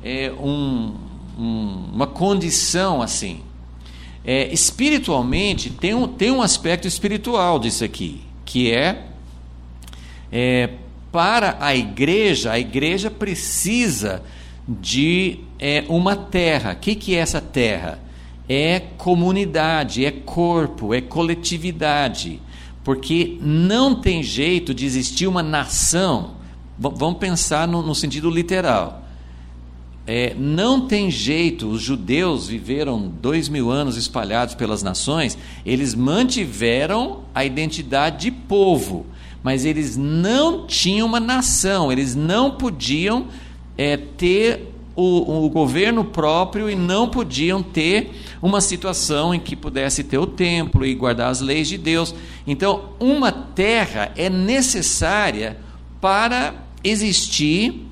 [SPEAKER 1] uma condição assim. Espiritualmente, tem um aspecto espiritual disso aqui, que para a igreja precisa de uma terra. O que é essa terra? É comunidade, é corpo, é coletividade, porque não tem jeito de existir uma nação. Vamos pensar no sentido literal. Não tem jeito. Os judeus viveram 2000 anos espalhados pelas nações, eles mantiveram a identidade de povo, mas eles não tinham uma nação, eles não podiam ter o governo próprio, e não podiam ter uma situação em que pudesse ter o templo e guardar as leis de Deus. Então, uma terra é necessária para existir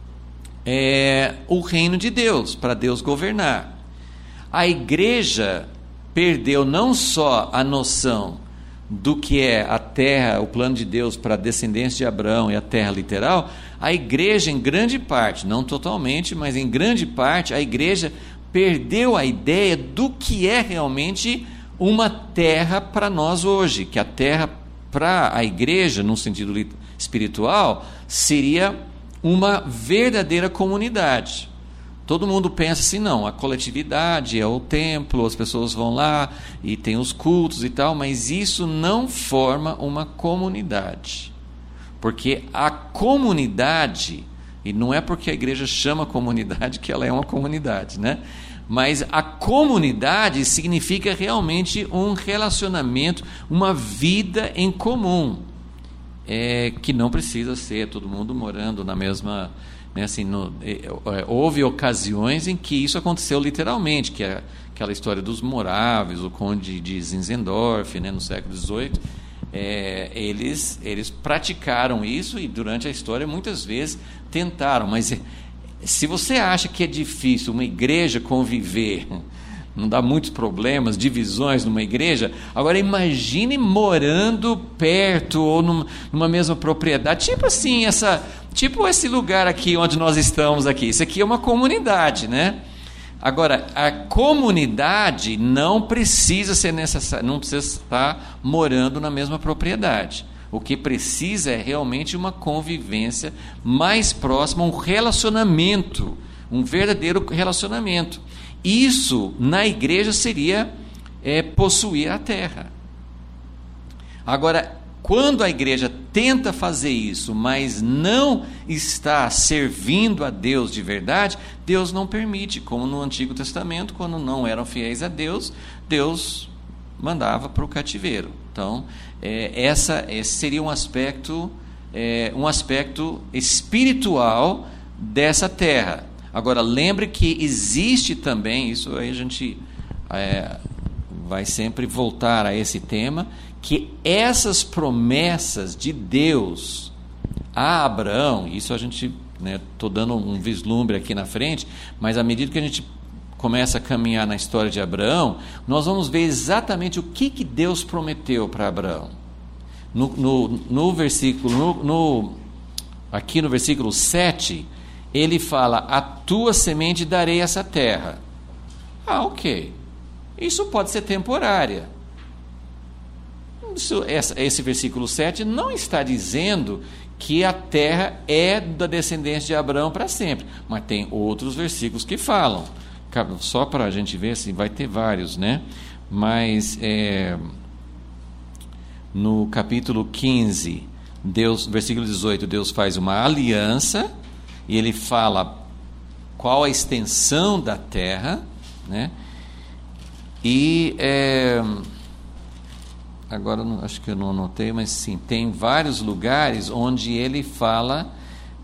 [SPEAKER 1] o reino de Deus, para Deus governar. A igreja perdeu não só a noção do que é a terra, o plano de Deus para a descendência de Abraão e a terra literal. A igreja, em grande parte, não totalmente, mas em grande parte, a igreja perdeu a ideia do que é realmente uma terra para nós hoje, que a terra para a igreja, no sentido espiritual, seria uma verdadeira comunidade. Todo mundo pensa assim, não, a coletividade é o templo, as pessoas vão lá e tem os cultos e tal, mas isso não forma uma comunidade. Porque a comunidade, e não é porque a igreja chama comunidade que ela é uma comunidade, né? Mas a comunidade significa realmente um relacionamento, uma vida em comum. Que não precisa ser todo mundo morando na mesma né? Assim, houve ocasiões em que isso aconteceu literalmente, que é aquela história dos Moráveis, o Conde de Zinzendorf, né, no século XVIII. Eles praticaram isso e durante a história muitas vezes tentaram, mas se você acha que é difícil uma igreja conviver, não dá muitos problemas, divisões numa igreja, agora imagine morando perto ou numa mesma propriedade, tipo assim, tipo esse lugar aqui onde nós estamos aqui, isso aqui é uma comunidade, né? Agora, a comunidade não precisa ser necessária, não precisa estar morando na mesma propriedade. O que precisa é realmente uma convivência mais próxima, um relacionamento, um verdadeiro relacionamento. Isso, na igreja, seria possuir a terra. Agora, quando a igreja tenta fazer isso, mas não está servindo a Deus de verdade, Deus não permite, como no Antigo Testamento, quando não eram fiéis a Deus, Deus mandava para o cativeiro. Então, esse seria um aspecto espiritual dessa terra. Agora, lembre que existe também, isso aí a gente vai sempre voltar a esse tema, que essas promessas de Deus a Abraão, isso a gente, estou dando um vislumbre aqui na frente, mas à medida que a gente começa a caminhar na história de Abraão, nós vamos ver exatamente o que Deus prometeu para Abraão. No versículo, aqui no versículo 7, ele fala: a tua semente darei essa terra. Ok. Isso pode ser temporária. Esse versículo 7 não está dizendo que a terra é da descendência de Abraão para sempre, mas tem outros versículos que falam. Só para a gente ver, assim, vai ter vários, né? Mas no capítulo 15, versículo 18, Deus faz uma aliança e ele fala qual a extensão da terra, né? E agora acho que eu não anotei, mas sim, tem vários lugares onde ele fala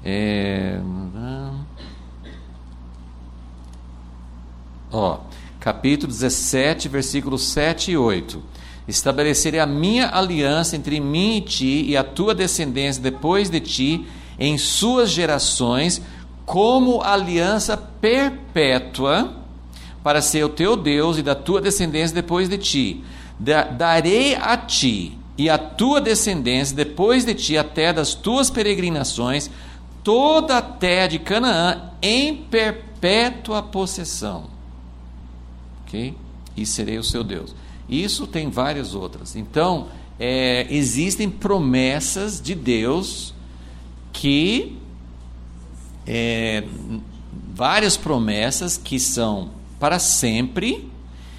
[SPEAKER 1] capítulo 17, versículos 7 e 8: estabelecerei a minha aliança entre mim e ti e a tua descendência depois de ti em suas gerações, como aliança perpétua, para ser o teu Deus e da tua descendência depois de ti. Darei a ti e a tua descendência depois de ti, até das tuas peregrinações, toda a terra de Canaã em perpétua possessão. Ok? E serei o seu Deus. Isso tem várias outras. Então, existem promessas de Deus várias promessas que são para sempre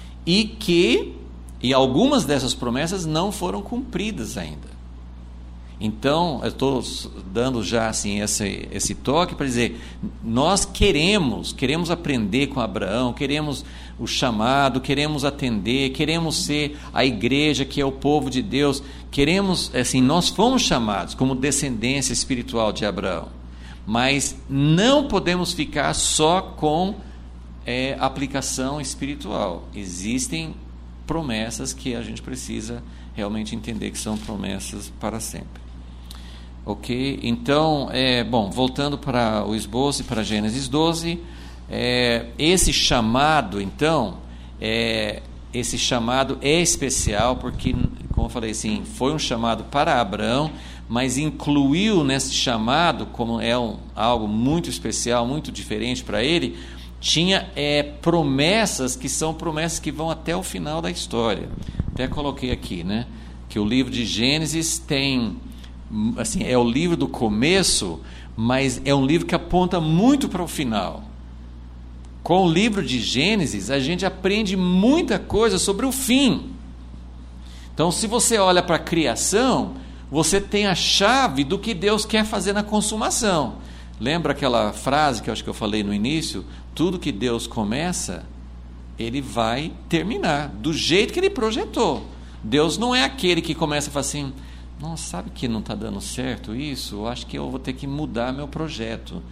[SPEAKER 1] e algumas dessas promessas não foram cumpridas ainda. Então, eu estou dando já assim esse toque para dizer, nós queremos aprender com Abraão, queremos o chamado, queremos atender, queremos ser a igreja que é o povo de Deus, queremos, assim, nós fomos chamados como descendência espiritual de Abraão, mas não podemos ficar só com aplicação espiritual. Existem promessas que a gente precisa realmente entender que são promessas para sempre. Ok? Então, voltando para o esboço e para Gênesis 12, esse chamado, então, esse chamado é especial porque, como eu falei assim, foi um chamado para Abraão, mas incluiu nesse chamado, como algo muito especial, muito diferente para ele, tinha promessas que são promessas que vão até o final da história. Até coloquei aqui, né, que o livro de Gênesis tem, assim, é o livro do começo, mas é um livro que aponta muito para o final. Com o livro de Gênesis, a gente aprende muita coisa sobre o fim. Então, se você olha para a criação, você tem a chave do que Deus quer fazer na consumação. Lembra aquela frase que eu acho que eu falei no início? Tudo que Deus começa, Ele vai terminar, do jeito que Ele projetou. Deus não é aquele que começa a falar assim, nossa, sabe que não está dando certo isso? Eu acho que eu vou ter que mudar meu projeto.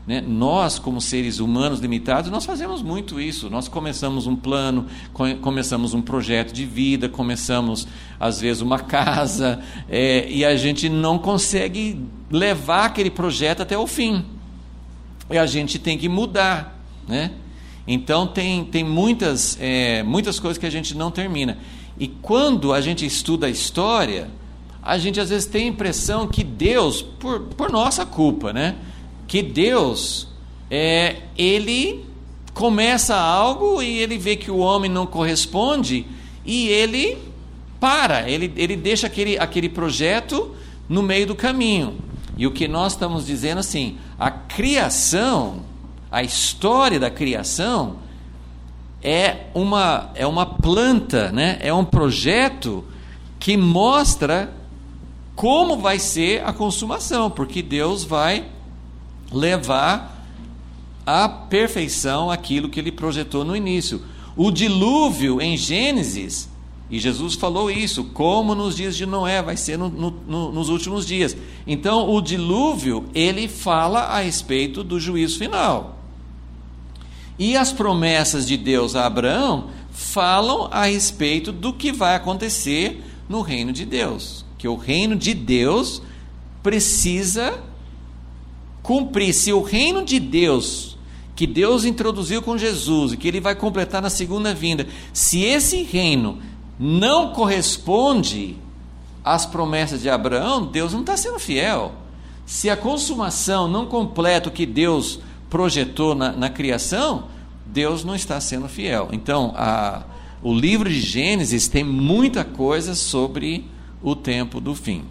[SPEAKER 1] né? Nós, como seres humanos limitados, nós fazemos muito isso. Nós começamos um plano, começamos um projeto de vida, começamos, às vezes, uma casa, e a gente não consegue levar aquele projeto até o fim. E a gente tem que mudar, né? Então, tem muitas coisas que a gente não termina. E quando a gente estuda a história, a gente às vezes tem a impressão que Deus, por nossa culpa, né? Que Deus, ele começa algo e ele vê que o homem não corresponde e ele para, ele deixa aquele projeto no meio do caminho. E o que nós estamos dizendo assim, a criação, a história da criação é uma planta, né? É um projeto que mostra como vai ser a consumação, porque Deus vai levar à perfeição aquilo que ele projetou no início. O dilúvio em Gênesis, e Jesus falou isso, como nos dias de Noé, vai ser nos últimos dias. Então o dilúvio, ele fala a respeito do juízo final. E as promessas de Deus a Abraão falam a respeito do que vai acontecer no reino de Deus, que o reino de Deus precisa cumprir. Se o reino de Deus, que Deus introduziu com Jesus e que ele vai completar na segunda vinda, se esse reino não corresponde às promessas de Abraão, Deus não está sendo fiel. Se a consumação não completa o que Deus projetou na criação, Deus não está sendo fiel. Então, o livro de Gênesis tem muita coisa sobre o tempo do fim.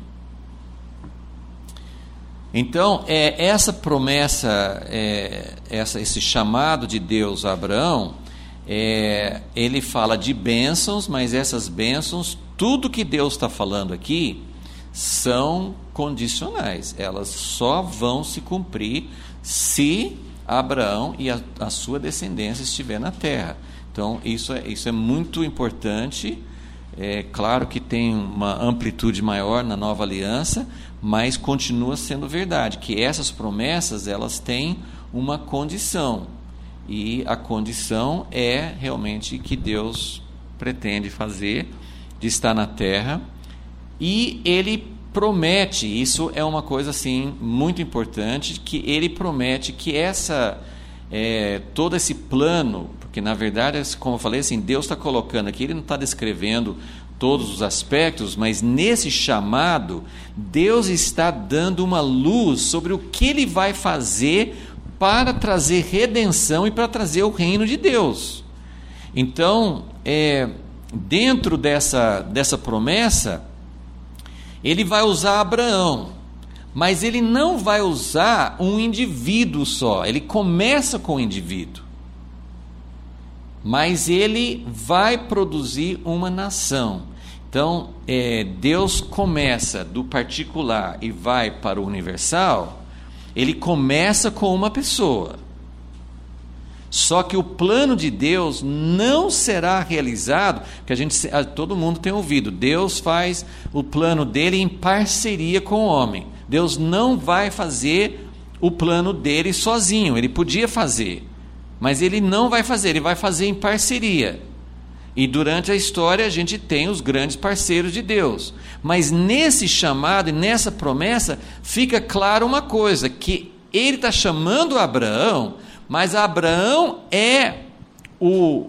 [SPEAKER 1] Então, essa promessa, esse chamado de Deus a Abraão, ele fala de bênçãos, mas essas bênçãos, tudo que Deus está falando aqui, são condicionais. Elas só vão se cumprir se Abraão e a sua descendência estiver na terra. Então, isso é muito importante. É claro que tem uma amplitude maior na nova aliança, mas continua sendo verdade, que essas promessas, elas têm uma condição, e a condição é realmente que Deus pretende fazer, de estar na terra, e ele promete, isso é uma coisa assim muito importante, que ele promete que todo esse plano, porque na verdade, como eu falei assim, Deus está colocando aqui, ele não está descrevendo todos os aspectos, mas nesse chamado, Deus está dando uma luz sobre o que ele vai fazer para trazer redenção e para trazer o reino de Deus. Então, dentro dessa promessa, ele vai usar Abraão, mas ele não vai usar um indivíduo só, ele começa com o indivíduo, mas ele vai produzir uma nação. Então, Deus começa do particular e vai para o universal, ele começa com uma pessoa. Só que o plano de Deus não será realizado, porque todo mundo tem ouvido, Deus faz o plano dele em parceria com o homem. Deus não vai fazer o plano dele sozinho, ele podia fazer, mas ele não vai fazer, ele vai fazer em parceria. E durante a história a gente tem os grandes parceiros de Deus. Mas nesse chamado e nessa promessa fica claro uma coisa, que ele está chamando Abraão, mas Abraão é o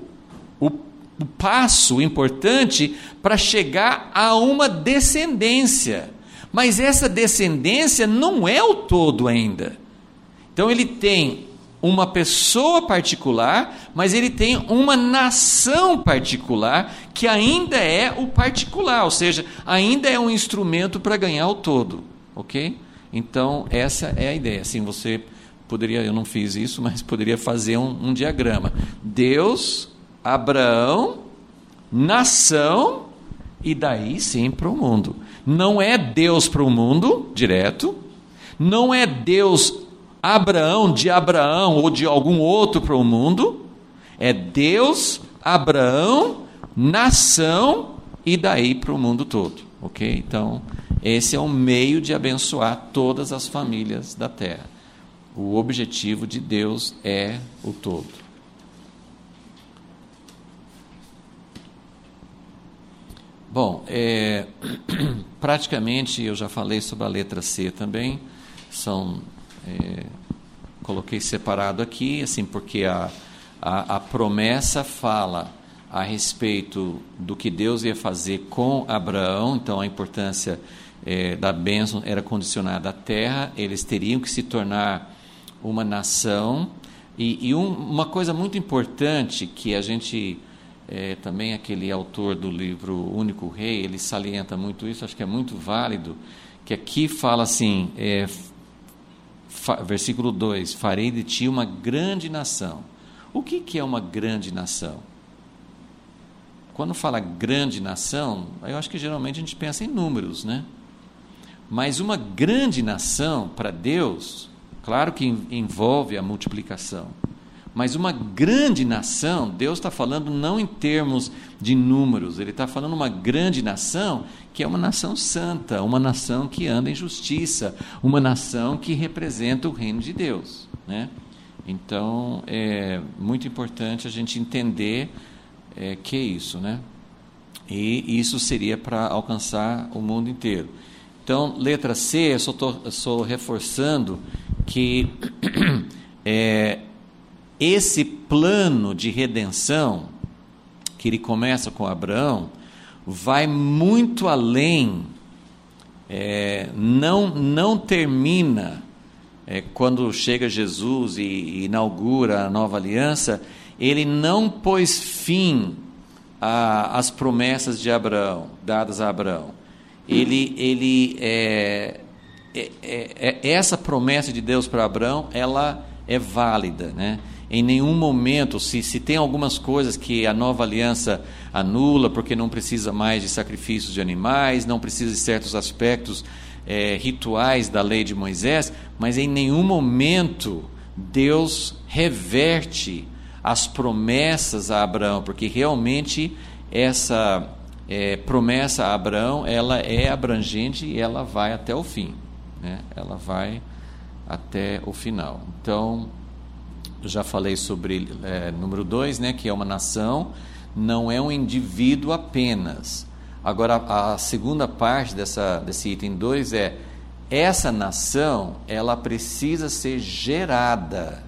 [SPEAKER 1] passo importante para chegar a uma descendência. Mas essa descendência não é o todo ainda. Então ele tem uma pessoa particular, mas ele tem uma nação particular, que ainda é o particular, ou seja, ainda é um instrumento para ganhar o todo, ok? Então, essa é a ideia. Assim, você poderia, eu não fiz isso, mas poderia fazer um diagrama. Deus, Abraão, nação, e daí sim para o mundo. Não é Deus para o mundo, direto, não é Deus Abraão de Abraão ou de algum outro para o mundo, é Deus, Abraão, nação e daí para o mundo todo, ok? Então, esse é um meio de abençoar todas as famílias da terra. O objetivo de Deus é o todo. Bom, praticamente eu já falei sobre a letra C também. Coloquei separado aqui, assim, porque a promessa fala a respeito do que Deus ia fazer com Abraão. Então a importância da bênção era condicionada à terra. Eles teriam que se tornar uma nação. E uma coisa muito importante que a gente... também aquele autor do livro Único Rei, ele salienta muito isso, acho que é muito válido, que aqui fala assim, versículo 2, farei de ti uma grande nação. O que é uma grande nação? Quando fala grande nação, eu acho que geralmente a gente pensa em números, né? Mas uma grande nação, para Deus, claro que envolve a multiplicação, mas uma grande nação, Deus está falando não em termos de números, Ele está falando uma grande nação, que é uma nação santa, uma nação que anda em justiça, uma nação que representa o reino de Deus, né? Então, é muito importante a gente entender que é isso, né? E isso seria para alcançar o mundo inteiro. Então, letra C, eu estou reforçando que esse plano de redenção, que ele começa com Abraão, vai muito além, não termina quando chega Jesus e inaugura a nova aliança. Ele não pôs fim às promessas de Abraão, dadas a Abraão. Essa promessa de Deus para Abraão, ela é válida, né? Em nenhum momento, se tem algumas coisas que a nova aliança anula, porque não precisa mais de sacrifícios de animais, não precisa de certos aspectos rituais da lei de Moisés, mas em nenhum momento Deus reverte as promessas a Abraão, porque realmente essa promessa a Abraão, ela é abrangente e ela vai até o fim, né? Ela vai até o final. Então, eu já falei sobre número 2, né, que é uma nação, não é um indivíduo apenas. Agora, a segunda parte desse item 2 essa nação, ela precisa ser gerada.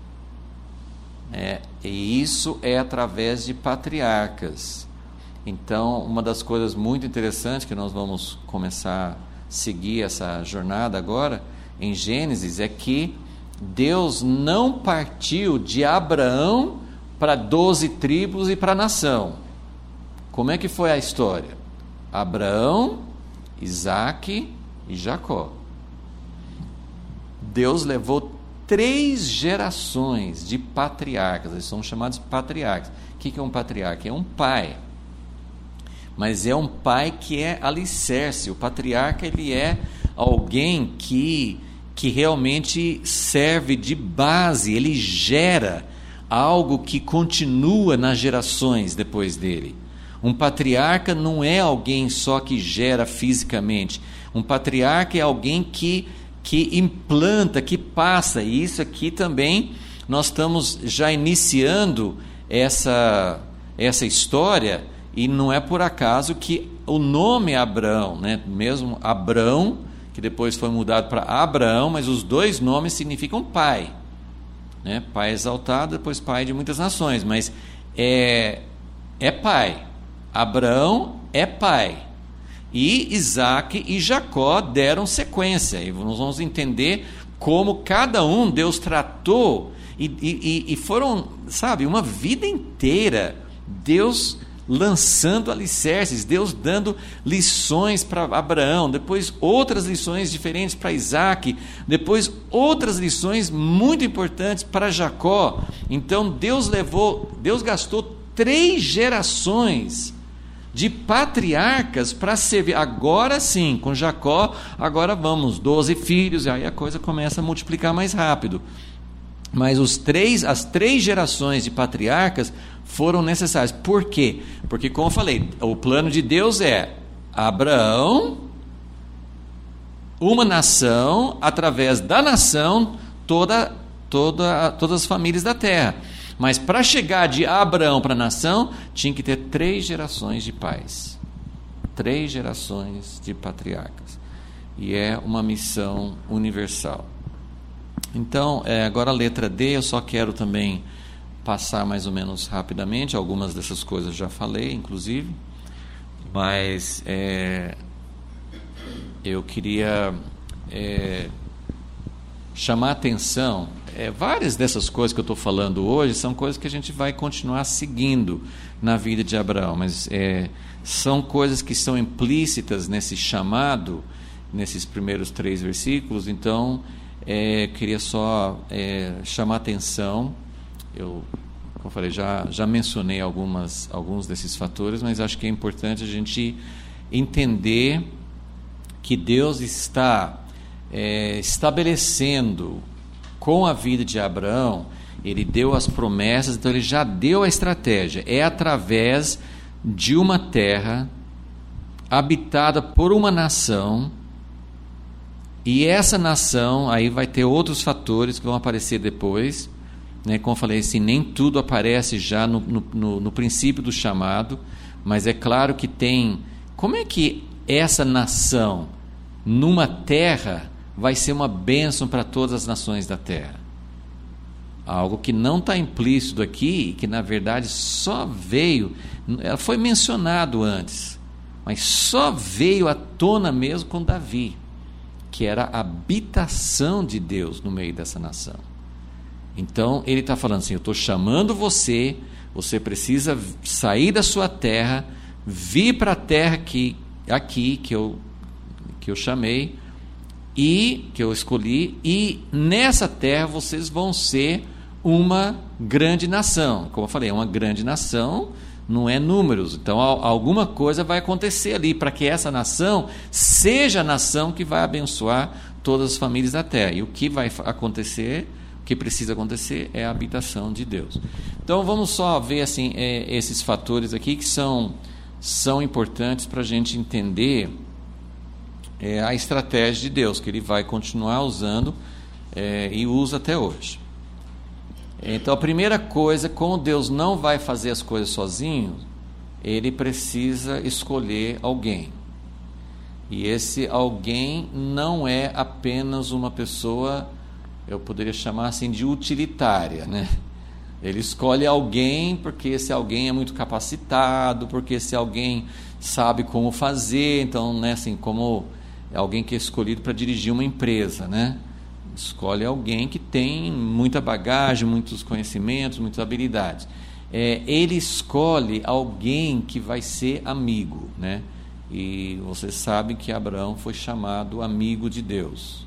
[SPEAKER 1] E isso é através de patriarcas. Então, uma das coisas muito interessantes que nós vamos começar a seguir essa jornada agora, em Gênesis, é que Deus não partiu de Abraão para 12 tribos e para a nação. Como é que foi a história? Abraão, Isaque e Jacó. Deus levou 3 gerações de patriarcas, eles são chamados patriarcas. O que é um patriarca? É um pai, mas é um pai que é alicerce. O patriarca, ele é alguém que realmente serve de base, ele gera algo que continua nas gerações depois dele. Um patriarca não é alguém só que gera fisicamente, um patriarca é alguém que implanta, que passa. E isso aqui também, nós estamos já iniciando essa história, e não é por acaso que o nome é Abraão, né? Mesmo Abrão, que depois foi mudado para Abraão, mas os 2 nomes significam pai, né? Pai exaltado, depois pai de muitas nações, mas é pai. Abraão é pai, e Isaque e Jacó deram sequência, e nós vamos entender como cada um Deus tratou, e foram, sabe, uma vida inteira Deus lançando alicerces, Deus dando lições para Abraão, depois outras lições diferentes para Isaque, depois outras lições muito importantes para Jacó. Então Deus gastou 3 gerações de patriarcas para servir. Agora sim, com Jacó, agora vamos, 12 filhos, e aí a coisa começa a multiplicar mais rápido. Mas as 3 gerações de patriarcas foram necessárias. Por quê? Porque, como eu falei, o plano de Deus é Abraão, uma nação, através da nação, todas as famílias da terra. Mas para chegar de Abraão para a nação, tinha que ter 3 gerações de pais, 3 gerações de patriarcas. E é uma missão universal. Então, agora a letra D, eu só quero também passar mais ou menos rapidamente. Algumas dessas coisas eu já falei, inclusive. Mas eu queria chamar a atenção. Várias dessas coisas que eu estou falando hoje são coisas que a gente vai continuar seguindo na vida de Abraão, mas são coisas que estão implícitas nesse chamado, nesses primeiros 3 versículos. Então, queria só chamar a atenção. Como eu falei, já mencionei alguns desses fatores, mas acho que é importante a gente entender que Deus está estabelecendo com a vida de Abraão. Ele deu as promessas, então ele já deu a estratégia. É através de uma terra habitada por uma nação, e essa nação, aí vai ter outros fatores que vão aparecer depois, né? Como eu falei, assim, nem tudo aparece já no princípio do chamado, mas é claro que tem. Como é que essa nação, numa terra, vai ser uma bênção para todas as nações da terra? Algo que não está implícito aqui, que na verdade só veio, foi mencionado antes, mas só veio à tona mesmo com Davi, que era a habitação de Deus no meio dessa nação. Então ele está falando assim: eu estou chamando você, você precisa sair da sua terra, vir para a terra que eu chamei, e que eu escolhi, e nessa terra vocês vão ser uma grande nação. Como eu falei, é uma grande nação, não é números. Então alguma coisa vai acontecer ali para que essa nação seja a nação que vai abençoar todas as famílias da terra. E o que vai acontecer, o que precisa acontecer, é a habitação de Deus. Então vamos só ver assim, esses fatores aqui que são importantes para a gente entender a estratégia de Deus, que Ele vai continuar usando e usa até hoje. Então a primeira coisa, como Deus não vai fazer as coisas sozinho, Ele precisa escolher alguém. E esse alguém não é apenas uma pessoa, eu poderia chamar assim de utilitária, né? Ele escolhe alguém porque esse alguém é muito capacitado, porque esse alguém sabe como fazer. Então, né, assim, como alguém que é escolhido para dirigir uma empresa, né? Escolhe alguém que tem muita bagagem, muitos conhecimentos, muitas habilidades. Ele escolhe alguém que vai ser amigo, né? E você sabe que Abraão foi chamado amigo de Deus.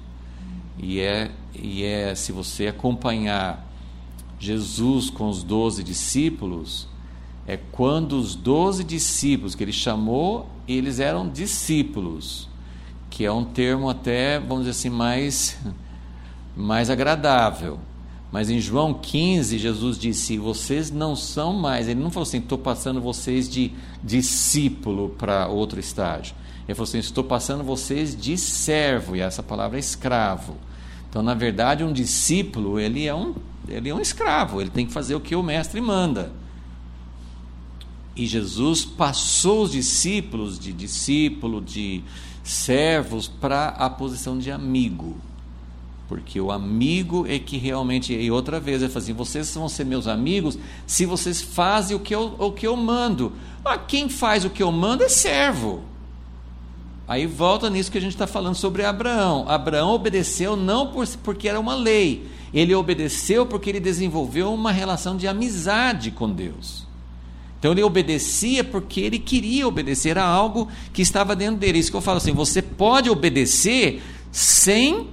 [SPEAKER 1] Se você acompanhar Jesus com os 12 discípulos, quando os 12 discípulos que ele chamou, eles eram discípulos, que é um termo até, vamos dizer assim, mais agradável. Mas em João 15, Jesus disse: vocês não são mais, ele não falou assim, estou passando vocês de discípulo para outro estágio. Ele falou assim, estou passando vocês de servo, e essa palavra é escravo. Então, na verdade, um discípulo, ele é um escravo, ele tem que fazer o que o mestre manda. E Jesus passou os discípulos de servos para a posição de amigo. Porque o amigo é que realmente, e outra vez ele fala assim, vocês vão ser meus amigos se vocês fazem o que eu mando. Quem faz o que eu mando é servo. Aí volta nisso que a gente está falando sobre Abraão. Abraão obedeceu não porque era uma lei, ele obedeceu porque ele desenvolveu uma relação de amizade com Deus. Então ele obedecia porque ele queria obedecer a algo que estava dentro dele. Isso que eu falo assim, você pode obedecer sem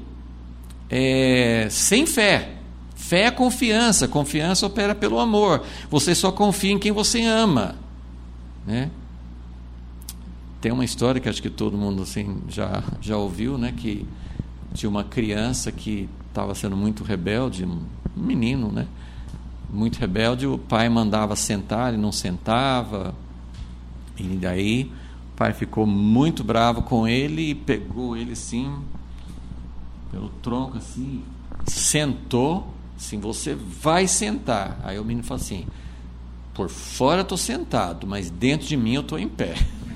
[SPEAKER 1] fé. Fé é confiança, confiança opera pelo amor. Você só confia em quem você ama, né? Tem uma história que acho que todo mundo assim, já ouviu, né? Que tinha uma criança que estava sendo muito rebelde, um menino, né? Muito rebelde, o pai mandava sentar, ele não sentava, e daí o pai ficou muito bravo com ele e pegou ele assim pelo tronco assim, sentou, assim, você vai sentar. Aí o menino fala assim: por fora eu estou sentado, mas dentro de mim eu estou em pé.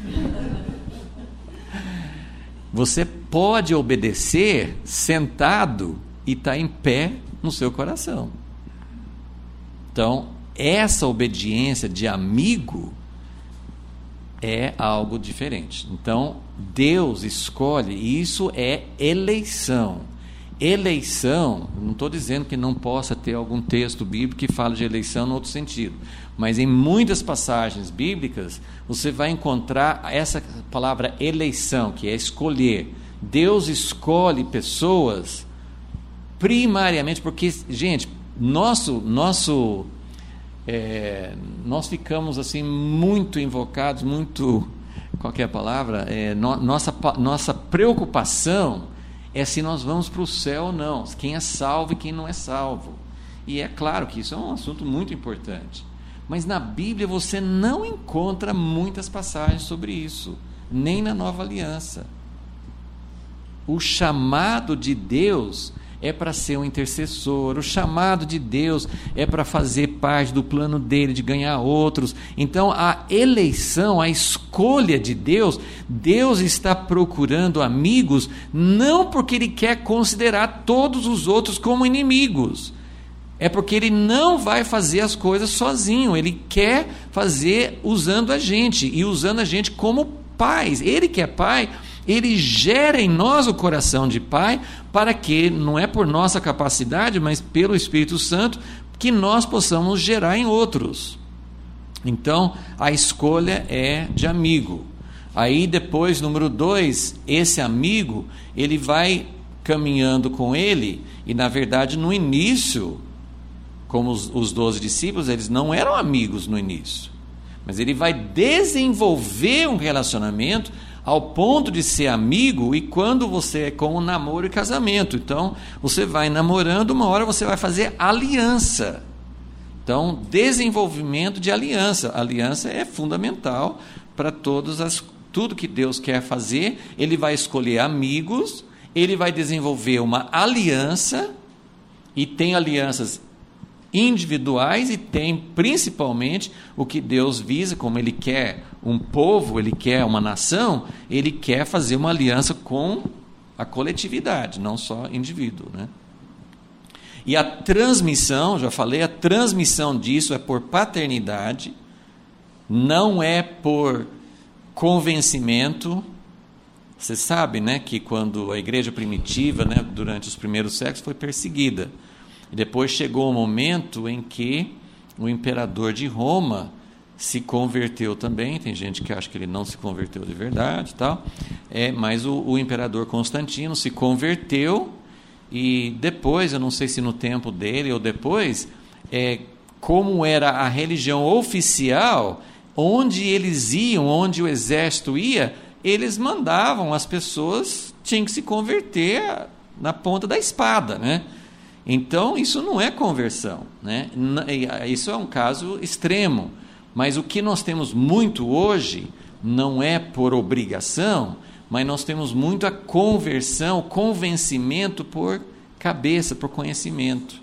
[SPEAKER 1] Você pode obedecer sentado e estar em pé no seu coração. Então, essa obediência de amigo é algo diferente. Então, Deus escolhe, e isso é eleição. Eleição, não estou dizendo que não possa ter algum texto bíblico que fale de eleição no outro sentido, mas em muitas passagens bíblicas você vai encontrar essa palavra eleição, que é escolher. Deus escolhe pessoas primariamente porque, gente, nós ficamos assim muito invocados, muito, qual que é a palavra? Nossa preocupação é se nós vamos para o céu ou não, quem é salvo e quem não é salvo. E é claro que isso é um assunto muito importante. Mas na Bíblia você não encontra muitas passagens sobre isso, nem na Nova Aliança. O chamado de Deus é para ser um intercessor, o chamado de Deus é para fazer parte do plano dele, de ganhar outros. Então a eleição, a escolha de Deus, Deus está procurando amigos, não porque Ele quer considerar todos os outros como inimigos, é porque Ele não vai fazer as coisas sozinho, Ele quer fazer usando a gente, e usando a gente como pais. Ele que é pai, Ele gera em nós o coração de pai, para que, não é por nossa capacidade, mas pelo Espírito Santo, que nós possamos gerar em outros. Então, a escolha é de amigo. Aí depois, número 2, esse amigo, ele vai caminhando com ele, e na verdade no início, como os 12 discípulos, eles não eram amigos no início, mas ele vai desenvolver um relacionamento ao ponto de ser amigo, e quando você é como namoro e casamento, então você vai namorando, uma hora você vai fazer aliança. Então, desenvolvimento de aliança. Aliança é fundamental para tudo que Deus quer fazer. Ele vai escolher amigos, ele vai desenvolver uma aliança, e tem alianças individuais e tem principalmente o que Deus visa, como Ele quer um povo, Ele quer uma nação, Ele quer fazer uma aliança com a coletividade, não só indivíduo, né? E a transmissão, já falei, a transmissão disso é por paternidade, não é por convencimento. Você sabe, né, que quando a igreja primitiva, né, durante os primeiros séculos, foi perseguida. E depois chegou o momento em que o imperador de Roma se converteu também. Tem gente que acha que ele não se converteu de verdade e tal, mas o imperador Constantino se converteu, e depois, eu não sei se no tempo dele ou depois, como era a religião oficial, onde eles iam, onde o exército ia, eles mandavam as pessoas, tinham que se converter na ponta da espada, né? Então, isso não é conversão, né? Isso é um caso extremo, mas o que nós temos muito hoje não é por obrigação, mas nós temos muito a conversão, convencimento por cabeça, por conhecimento.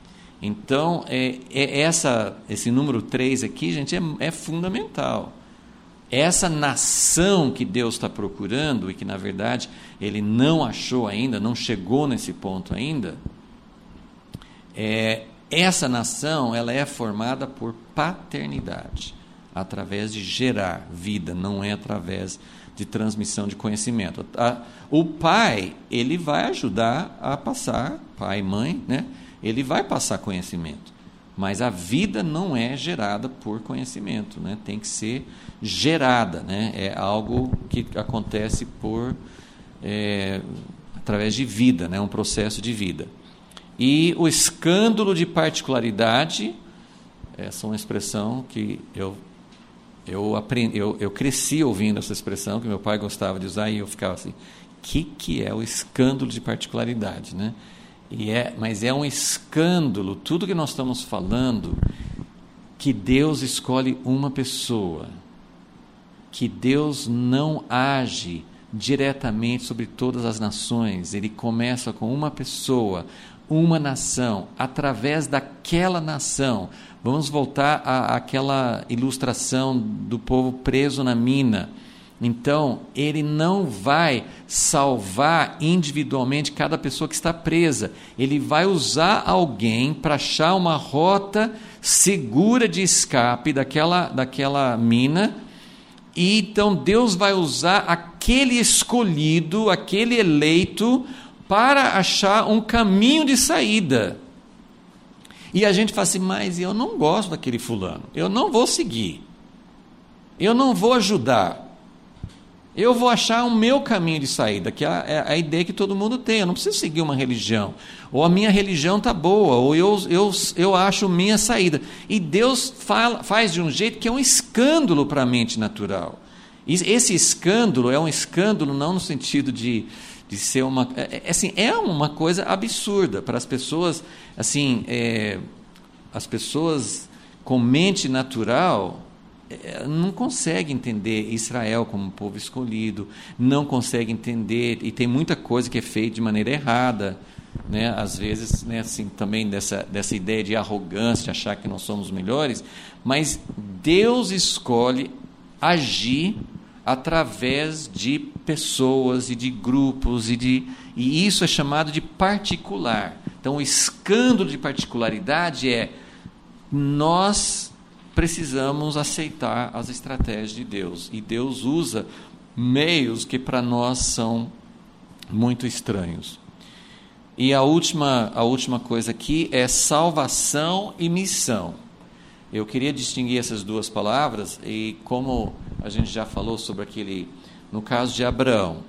[SPEAKER 1] Então, esse número 3 aqui, gente, é fundamental. Essa nação que Deus está procurando, e que na verdade Ele não achou ainda, não chegou nesse ponto ainda, essa nação, ela é formada por paternidade, através de gerar vida, não é através de transmissão de conhecimento. O pai, ele vai ajudar a passar, pai e mãe, né? Ele vai passar conhecimento, mas a vida não é gerada por conhecimento, né? Tem que ser gerada, né? É algo que acontece através de vida, né? Um processo de vida. E o escândalo de particularidade, essa é uma expressão que eu cresci ouvindo essa expressão, que meu pai gostava de usar, e eu ficava assim, que é o escândalo de particularidade, né? Mas é um escândalo, tudo que nós estamos falando, que Deus escolhe uma pessoa, que Deus não age diretamente sobre todas as nações, Ele começa com uma pessoa, uma nação, através daquela nação. Vamos voltar àquela ilustração do povo preso na mina. Então, ele não vai salvar individualmente cada pessoa que está presa. Ele vai usar alguém para achar uma rota segura de escape daquela mina. E então Deus vai usar aquele escolhido, aquele eleito, para achar um caminho de saída. E a gente fala assim, mas eu não gosto daquele fulano, eu não vou seguir, eu não vou ajudar, eu vou achar o meu caminho de saída, que é a ideia que todo mundo tem. Eu não preciso seguir uma religião, ou a minha religião está boa, ou eu acho minha saída. E Deus faz de um jeito que é um escândalo para a mente natural. E esse escândalo é um escândalo não no sentido de ser uma... assim, é uma coisa absurda para as pessoas, assim, as pessoas com mente natural não conseguem entender Israel como um povo escolhido, não conseguem entender, e tem muita coisa que é feita de maneira errada, né? Às vezes, né, assim, também dessa ideia de arrogância, de achar que nós somos melhores, mas Deus escolhe agir através de pessoas e de grupos, e isso é chamado de particular. Então, o escândalo de particularidade é nós precisamos aceitar as estratégias de Deus, e Deus usa meios que para nós são muito estranhos. E a última coisa aqui é salvação e missão. Eu queria distinguir essas duas palavras, e como a gente já falou sobre no caso de Abraão,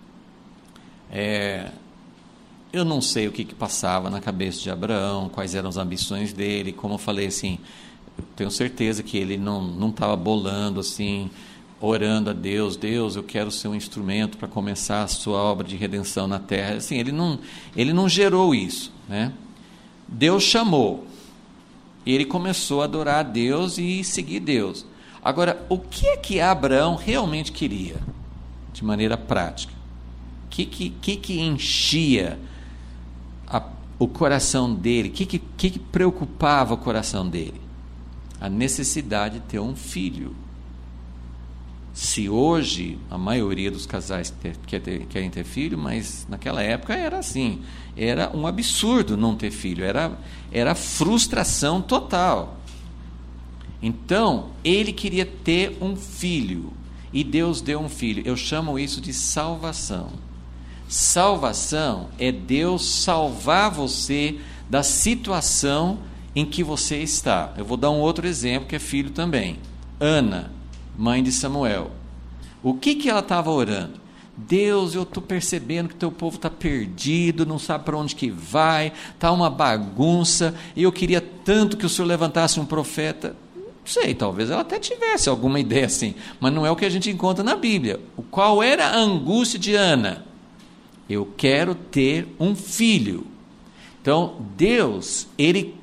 [SPEAKER 1] eu não sei o que passava na cabeça de Abraão, quais eram as ambições dele. Como eu falei, assim, eu tenho certeza que ele não estava bolando, assim, orando a Deus, eu quero ser um instrumento para começar a sua obra de redenção na terra. Assim, ele não gerou isso, né? Deus chamou, e ele começou a adorar a Deus e seguir Deus. Agora, o que é que Abraão realmente queria, de maneira prática? O que enchia o coração dele? O que preocupava o coração dele? A necessidade de ter um filho. Se hoje a maioria dos casais querem ter filho, mas naquela época era assim, era um absurdo não ter filho, era frustração total. Então, ele queria ter um filho, e Deus deu um filho. Eu chamo isso de salvação. Salvação é Deus salvar você da situação em que você está. Eu vou dar um outro exemplo, que é filho também. Ana, mãe de Samuel. O que ela estava orando? Deus, eu estou percebendo que teu povo está perdido, não sabe para onde que vai, está uma bagunça, e eu queria tanto que o Senhor levantasse um profeta. Não sei, talvez ela até tivesse alguma ideia assim, mas não é o que a gente encontra na Bíblia. Qual era a angústia de Ana? Eu quero ter um filho. Então, Deus, Ele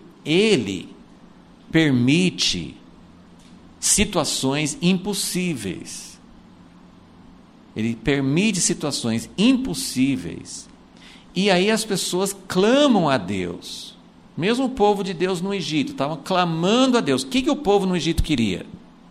[SPEAKER 1] permite situações impossíveis. Ele permite situações impossíveis. E aí as pessoas clamam a Deus. Mesmo o povo de Deus no Egito estavam clamando a Deus. O que o povo no Egito queria?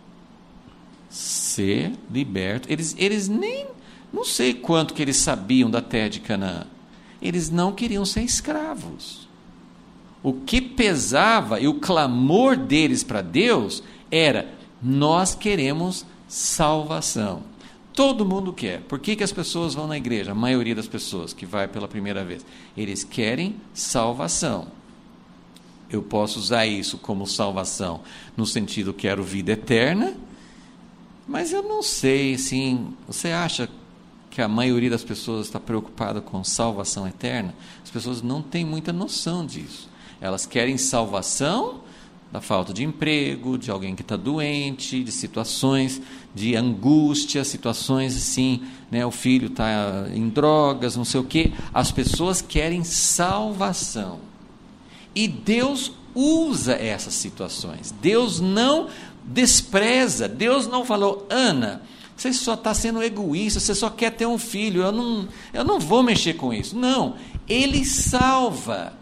[SPEAKER 1] Ser liberto. Eles nem, não sei quanto que eles sabiam da terra de Canaã. Eles não queriam ser escravos. O que pesava e o clamor deles para Deus era: nós queremos salvação. Todo mundo quer. Por que as pessoas vão na igreja? A maioria das pessoas que vai pela primeira vez, eles querem salvação. Eu posso usar isso como salvação no sentido que quero vida eterna, mas eu não sei, assim, você acha que a maioria das pessoas está preocupada com salvação eterna? As pessoas não têm muita noção disso. Elas querem salvação da falta de emprego, de alguém que está doente, de situações de angústia, situações assim, né, o filho está em drogas, não sei o quê. As pessoas querem salvação. E Deus usa essas situações. Deus não despreza. Deus não falou: Ana, você só está sendo egoísta, você só quer ter um filho, eu não vou mexer com isso. Não, Ele salva,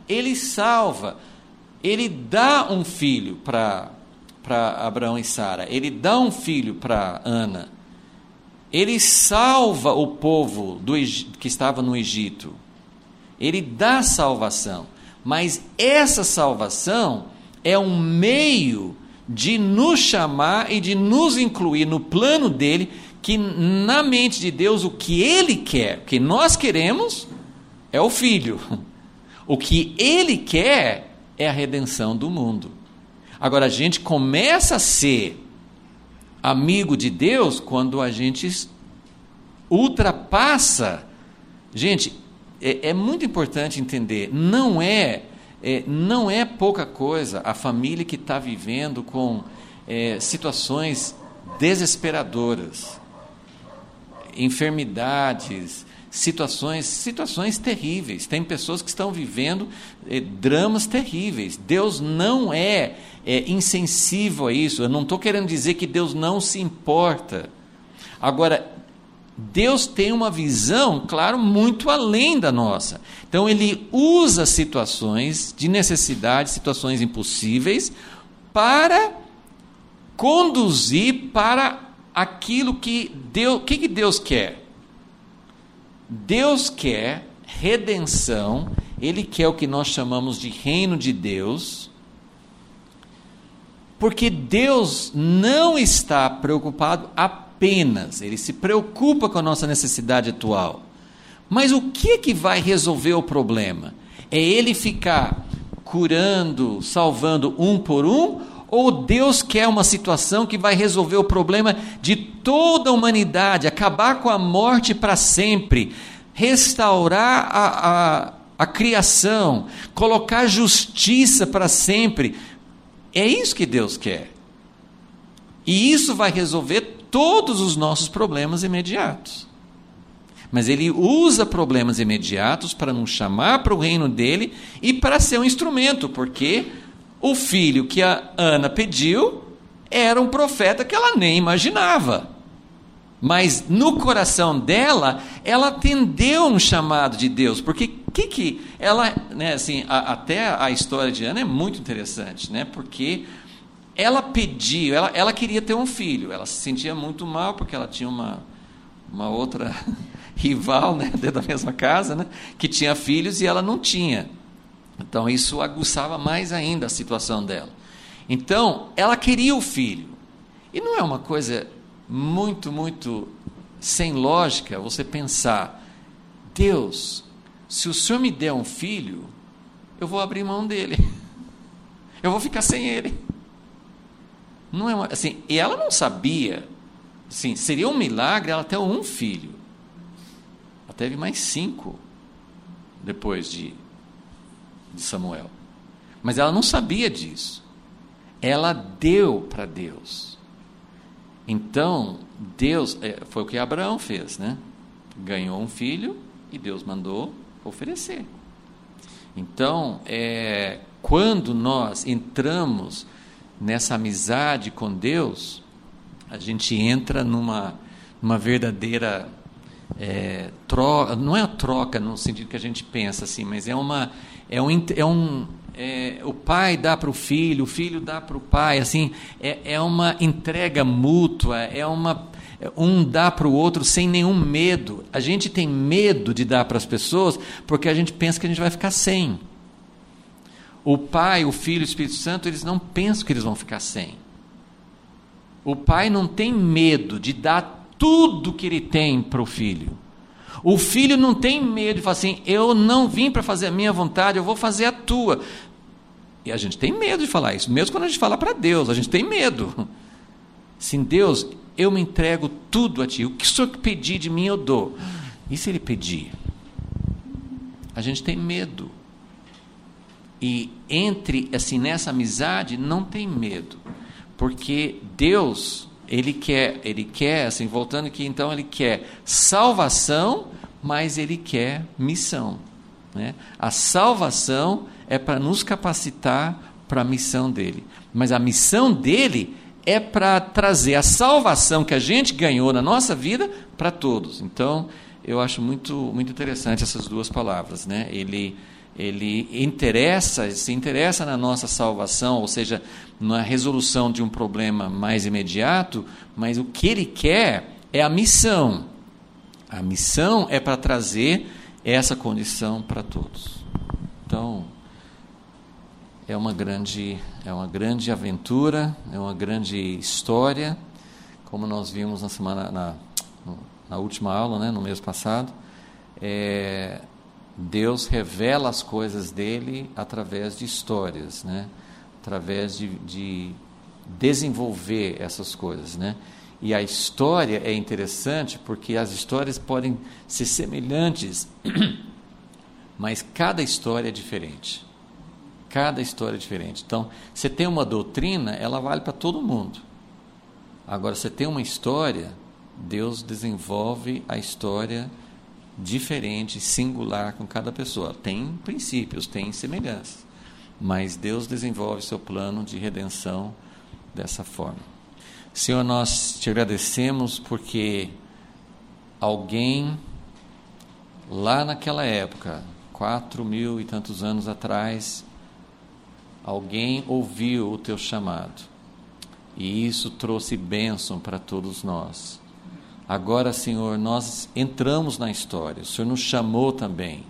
[SPEAKER 1] ele dá um filho para Abraão e Sara, ele dá um filho para Ana, ele salva o povo que estava no Egito, ele dá salvação, mas essa salvação é um meio de nos chamar e de nos incluir no plano dele, que na mente de Deus o que ele quer, o que nós queremos é o filho, o que ele quer é a redenção do mundo. Agora a gente começa a ser amigo de Deus quando a gente ultrapassa. Gente, é muito importante entender, não é pouca coisa a família que está vivendo com situações desesperadoras, enfermidades, situações terríveis. Tem pessoas que estão vivendo dramas terríveis. Deus não é insensível a isso. Eu não estou querendo dizer que Deus não se importa. Agora, Deus tem uma visão, claro, muito além da nossa. Então, Ele usa situações de necessidade, situações impossíveis, para conduzir para aquilo que Deus... O que Deus quer? Deus quer redenção, Ele quer o que nós chamamos de reino de Deus, porque Deus não está preocupado apenas, Ele se preocupa com a nossa necessidade atual. Mas o que vai resolver o problema? É Ele ficar curando, salvando um por um, ou Deus quer uma situação que vai resolver o problema de toda a humanidade, acabar com a morte para sempre, restaurar a criação, colocar justiça para sempre? É isso que Deus quer. E isso vai resolver todos os nossos problemas imediatos. Mas Ele usa problemas imediatos para nos chamar para o reino dEle e para ser um instrumento, porque o filho que a Ana pediu era um profeta que ela nem imaginava. Mas no coração dela, ela atendeu um chamado de Deus. Porque ela, né, assim, até a história de Ana é muito interessante, né? Porque ela pediu, ela queria ter um filho. Ela se sentia muito mal porque ela tinha uma outra rival, né, dentro da mesma casa, né, que tinha filhos e ela não tinha. Então isso aguçava mais ainda a situação dela. Então ela queria o filho. E não é uma coisa muito, muito sem lógica você pensar: Deus, se o Senhor me der um filho, eu vou abrir mão dele, eu vou ficar sem ele. Não é assim. E ela não sabia, assim, seria um milagre ela ter um filho. Ela teve mais 5 depois de Samuel, mas ela não sabia disso. Ela deu para Deus. Então Deus, foi o que Abraão fez, né? Ganhou um filho e Deus mandou oferecer. Então quando nós entramos nessa amizade com Deus, a gente entra numa verdadeira troca. Não é a troca no sentido que a gente pensa assim, mas o pai dá para o filho dá para o pai, assim, é uma entrega mútua, um dá para o outro sem nenhum medo. A gente tem medo de dar para as pessoas porque a gente pensa que a gente vai ficar sem. O Pai, o Filho e o Espírito Santo, eles não pensam que eles vão ficar sem. O Pai não tem medo de dar tudo que ele tem para o Filho. O Filho não tem medo de falar assim: eu não vim para fazer a minha vontade, eu vou fazer a tua. E a gente tem medo de falar isso, mesmo quando a gente fala para Deus, a gente tem medo. Sim, Deus, eu me entrego tudo a Ti, o que o Senhor pedir de mim eu dou. E se Ele pedir? A gente tem medo. E nessa amizade não tem medo, porque Deus, Ele quer, assim, voltando aqui, então Ele quer salvação, mas Ele quer missão, né? A salvação é para nos capacitar para a missão dEle, mas a missão dEle é para trazer a salvação que a gente ganhou na nossa vida para todos. Então, eu acho muito, muito interessante essas duas palavras, né? Ele se interessa na nossa salvação, ou seja, na resolução de um problema mais imediato, mas o que ele quer é a missão. A missão é para trazer essa condição para todos. Então, é uma grande aventura, é uma grande história, como nós vimos na última aula, né, no mês passado. Deus revela as coisas dele através de histórias, né? Através de desenvolver essas coisas, né? E a história é interessante porque as histórias podem ser semelhantes, mas cada história é diferente. Cada história é diferente. Então, você tem uma doutrina, ela vale para todo mundo. Agora, você tem uma história, Deus desenvolve a história diferente, singular com cada pessoa. Tem princípios, tem semelhanças, mas Deus desenvolve seu plano de redenção dessa forma. Senhor, nós te agradecemos porque alguém lá naquela época, 4.000 e tantos anos atrás, alguém ouviu o teu chamado e isso trouxe bênção para todos nós. Agora, Senhor, nós entramos na história, o Senhor nos chamou também.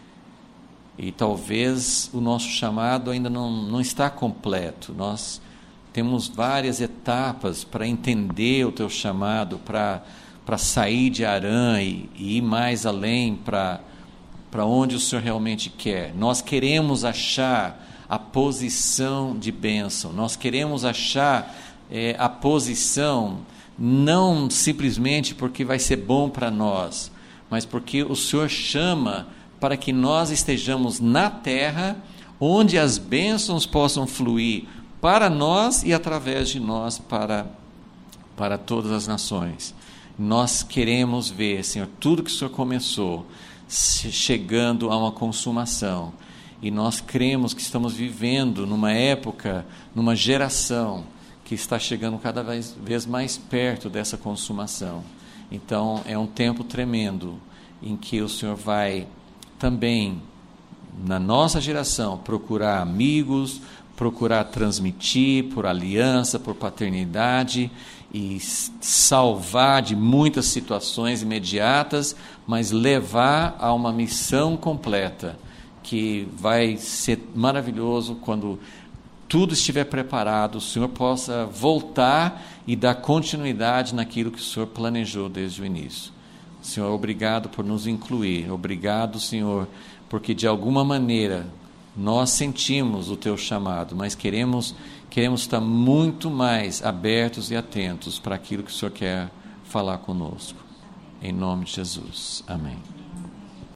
[SPEAKER 1] E talvez o nosso chamado ainda não está completo. Nós temos várias etapas para entender o teu chamado, para sair de Harã e ir mais além para onde o Senhor realmente quer. Nós queremos achar a posição de bênção, nós queremos achar a posição não simplesmente porque vai ser bom para nós, mas porque o Senhor chama para que nós estejamos na terra, onde as bênçãos possam fluir para nós e através de nós para todas as nações. Nós queremos ver, Senhor, tudo que o Senhor começou chegando a uma consumação, e nós cremos que estamos vivendo numa época, numa geração que está chegando cada vez mais perto dessa consumação. Então, é um tempo tremendo em que o Senhor vai também, na nossa geração, procurar amigos, procurar transmitir por aliança, por paternidade e salvar de muitas situações imediatas, mas levar a uma missão completa, que vai ser maravilhoso quando tudo estiver preparado, o Senhor possa voltar e dar continuidade naquilo que o Senhor planejou desde o início. Senhor, obrigado por nos incluir. Obrigado, Senhor, porque de alguma maneira nós sentimos o teu chamado, mas queremos estar muito mais abertos e atentos para aquilo que o Senhor quer falar conosco. Em nome de Jesus. Amém.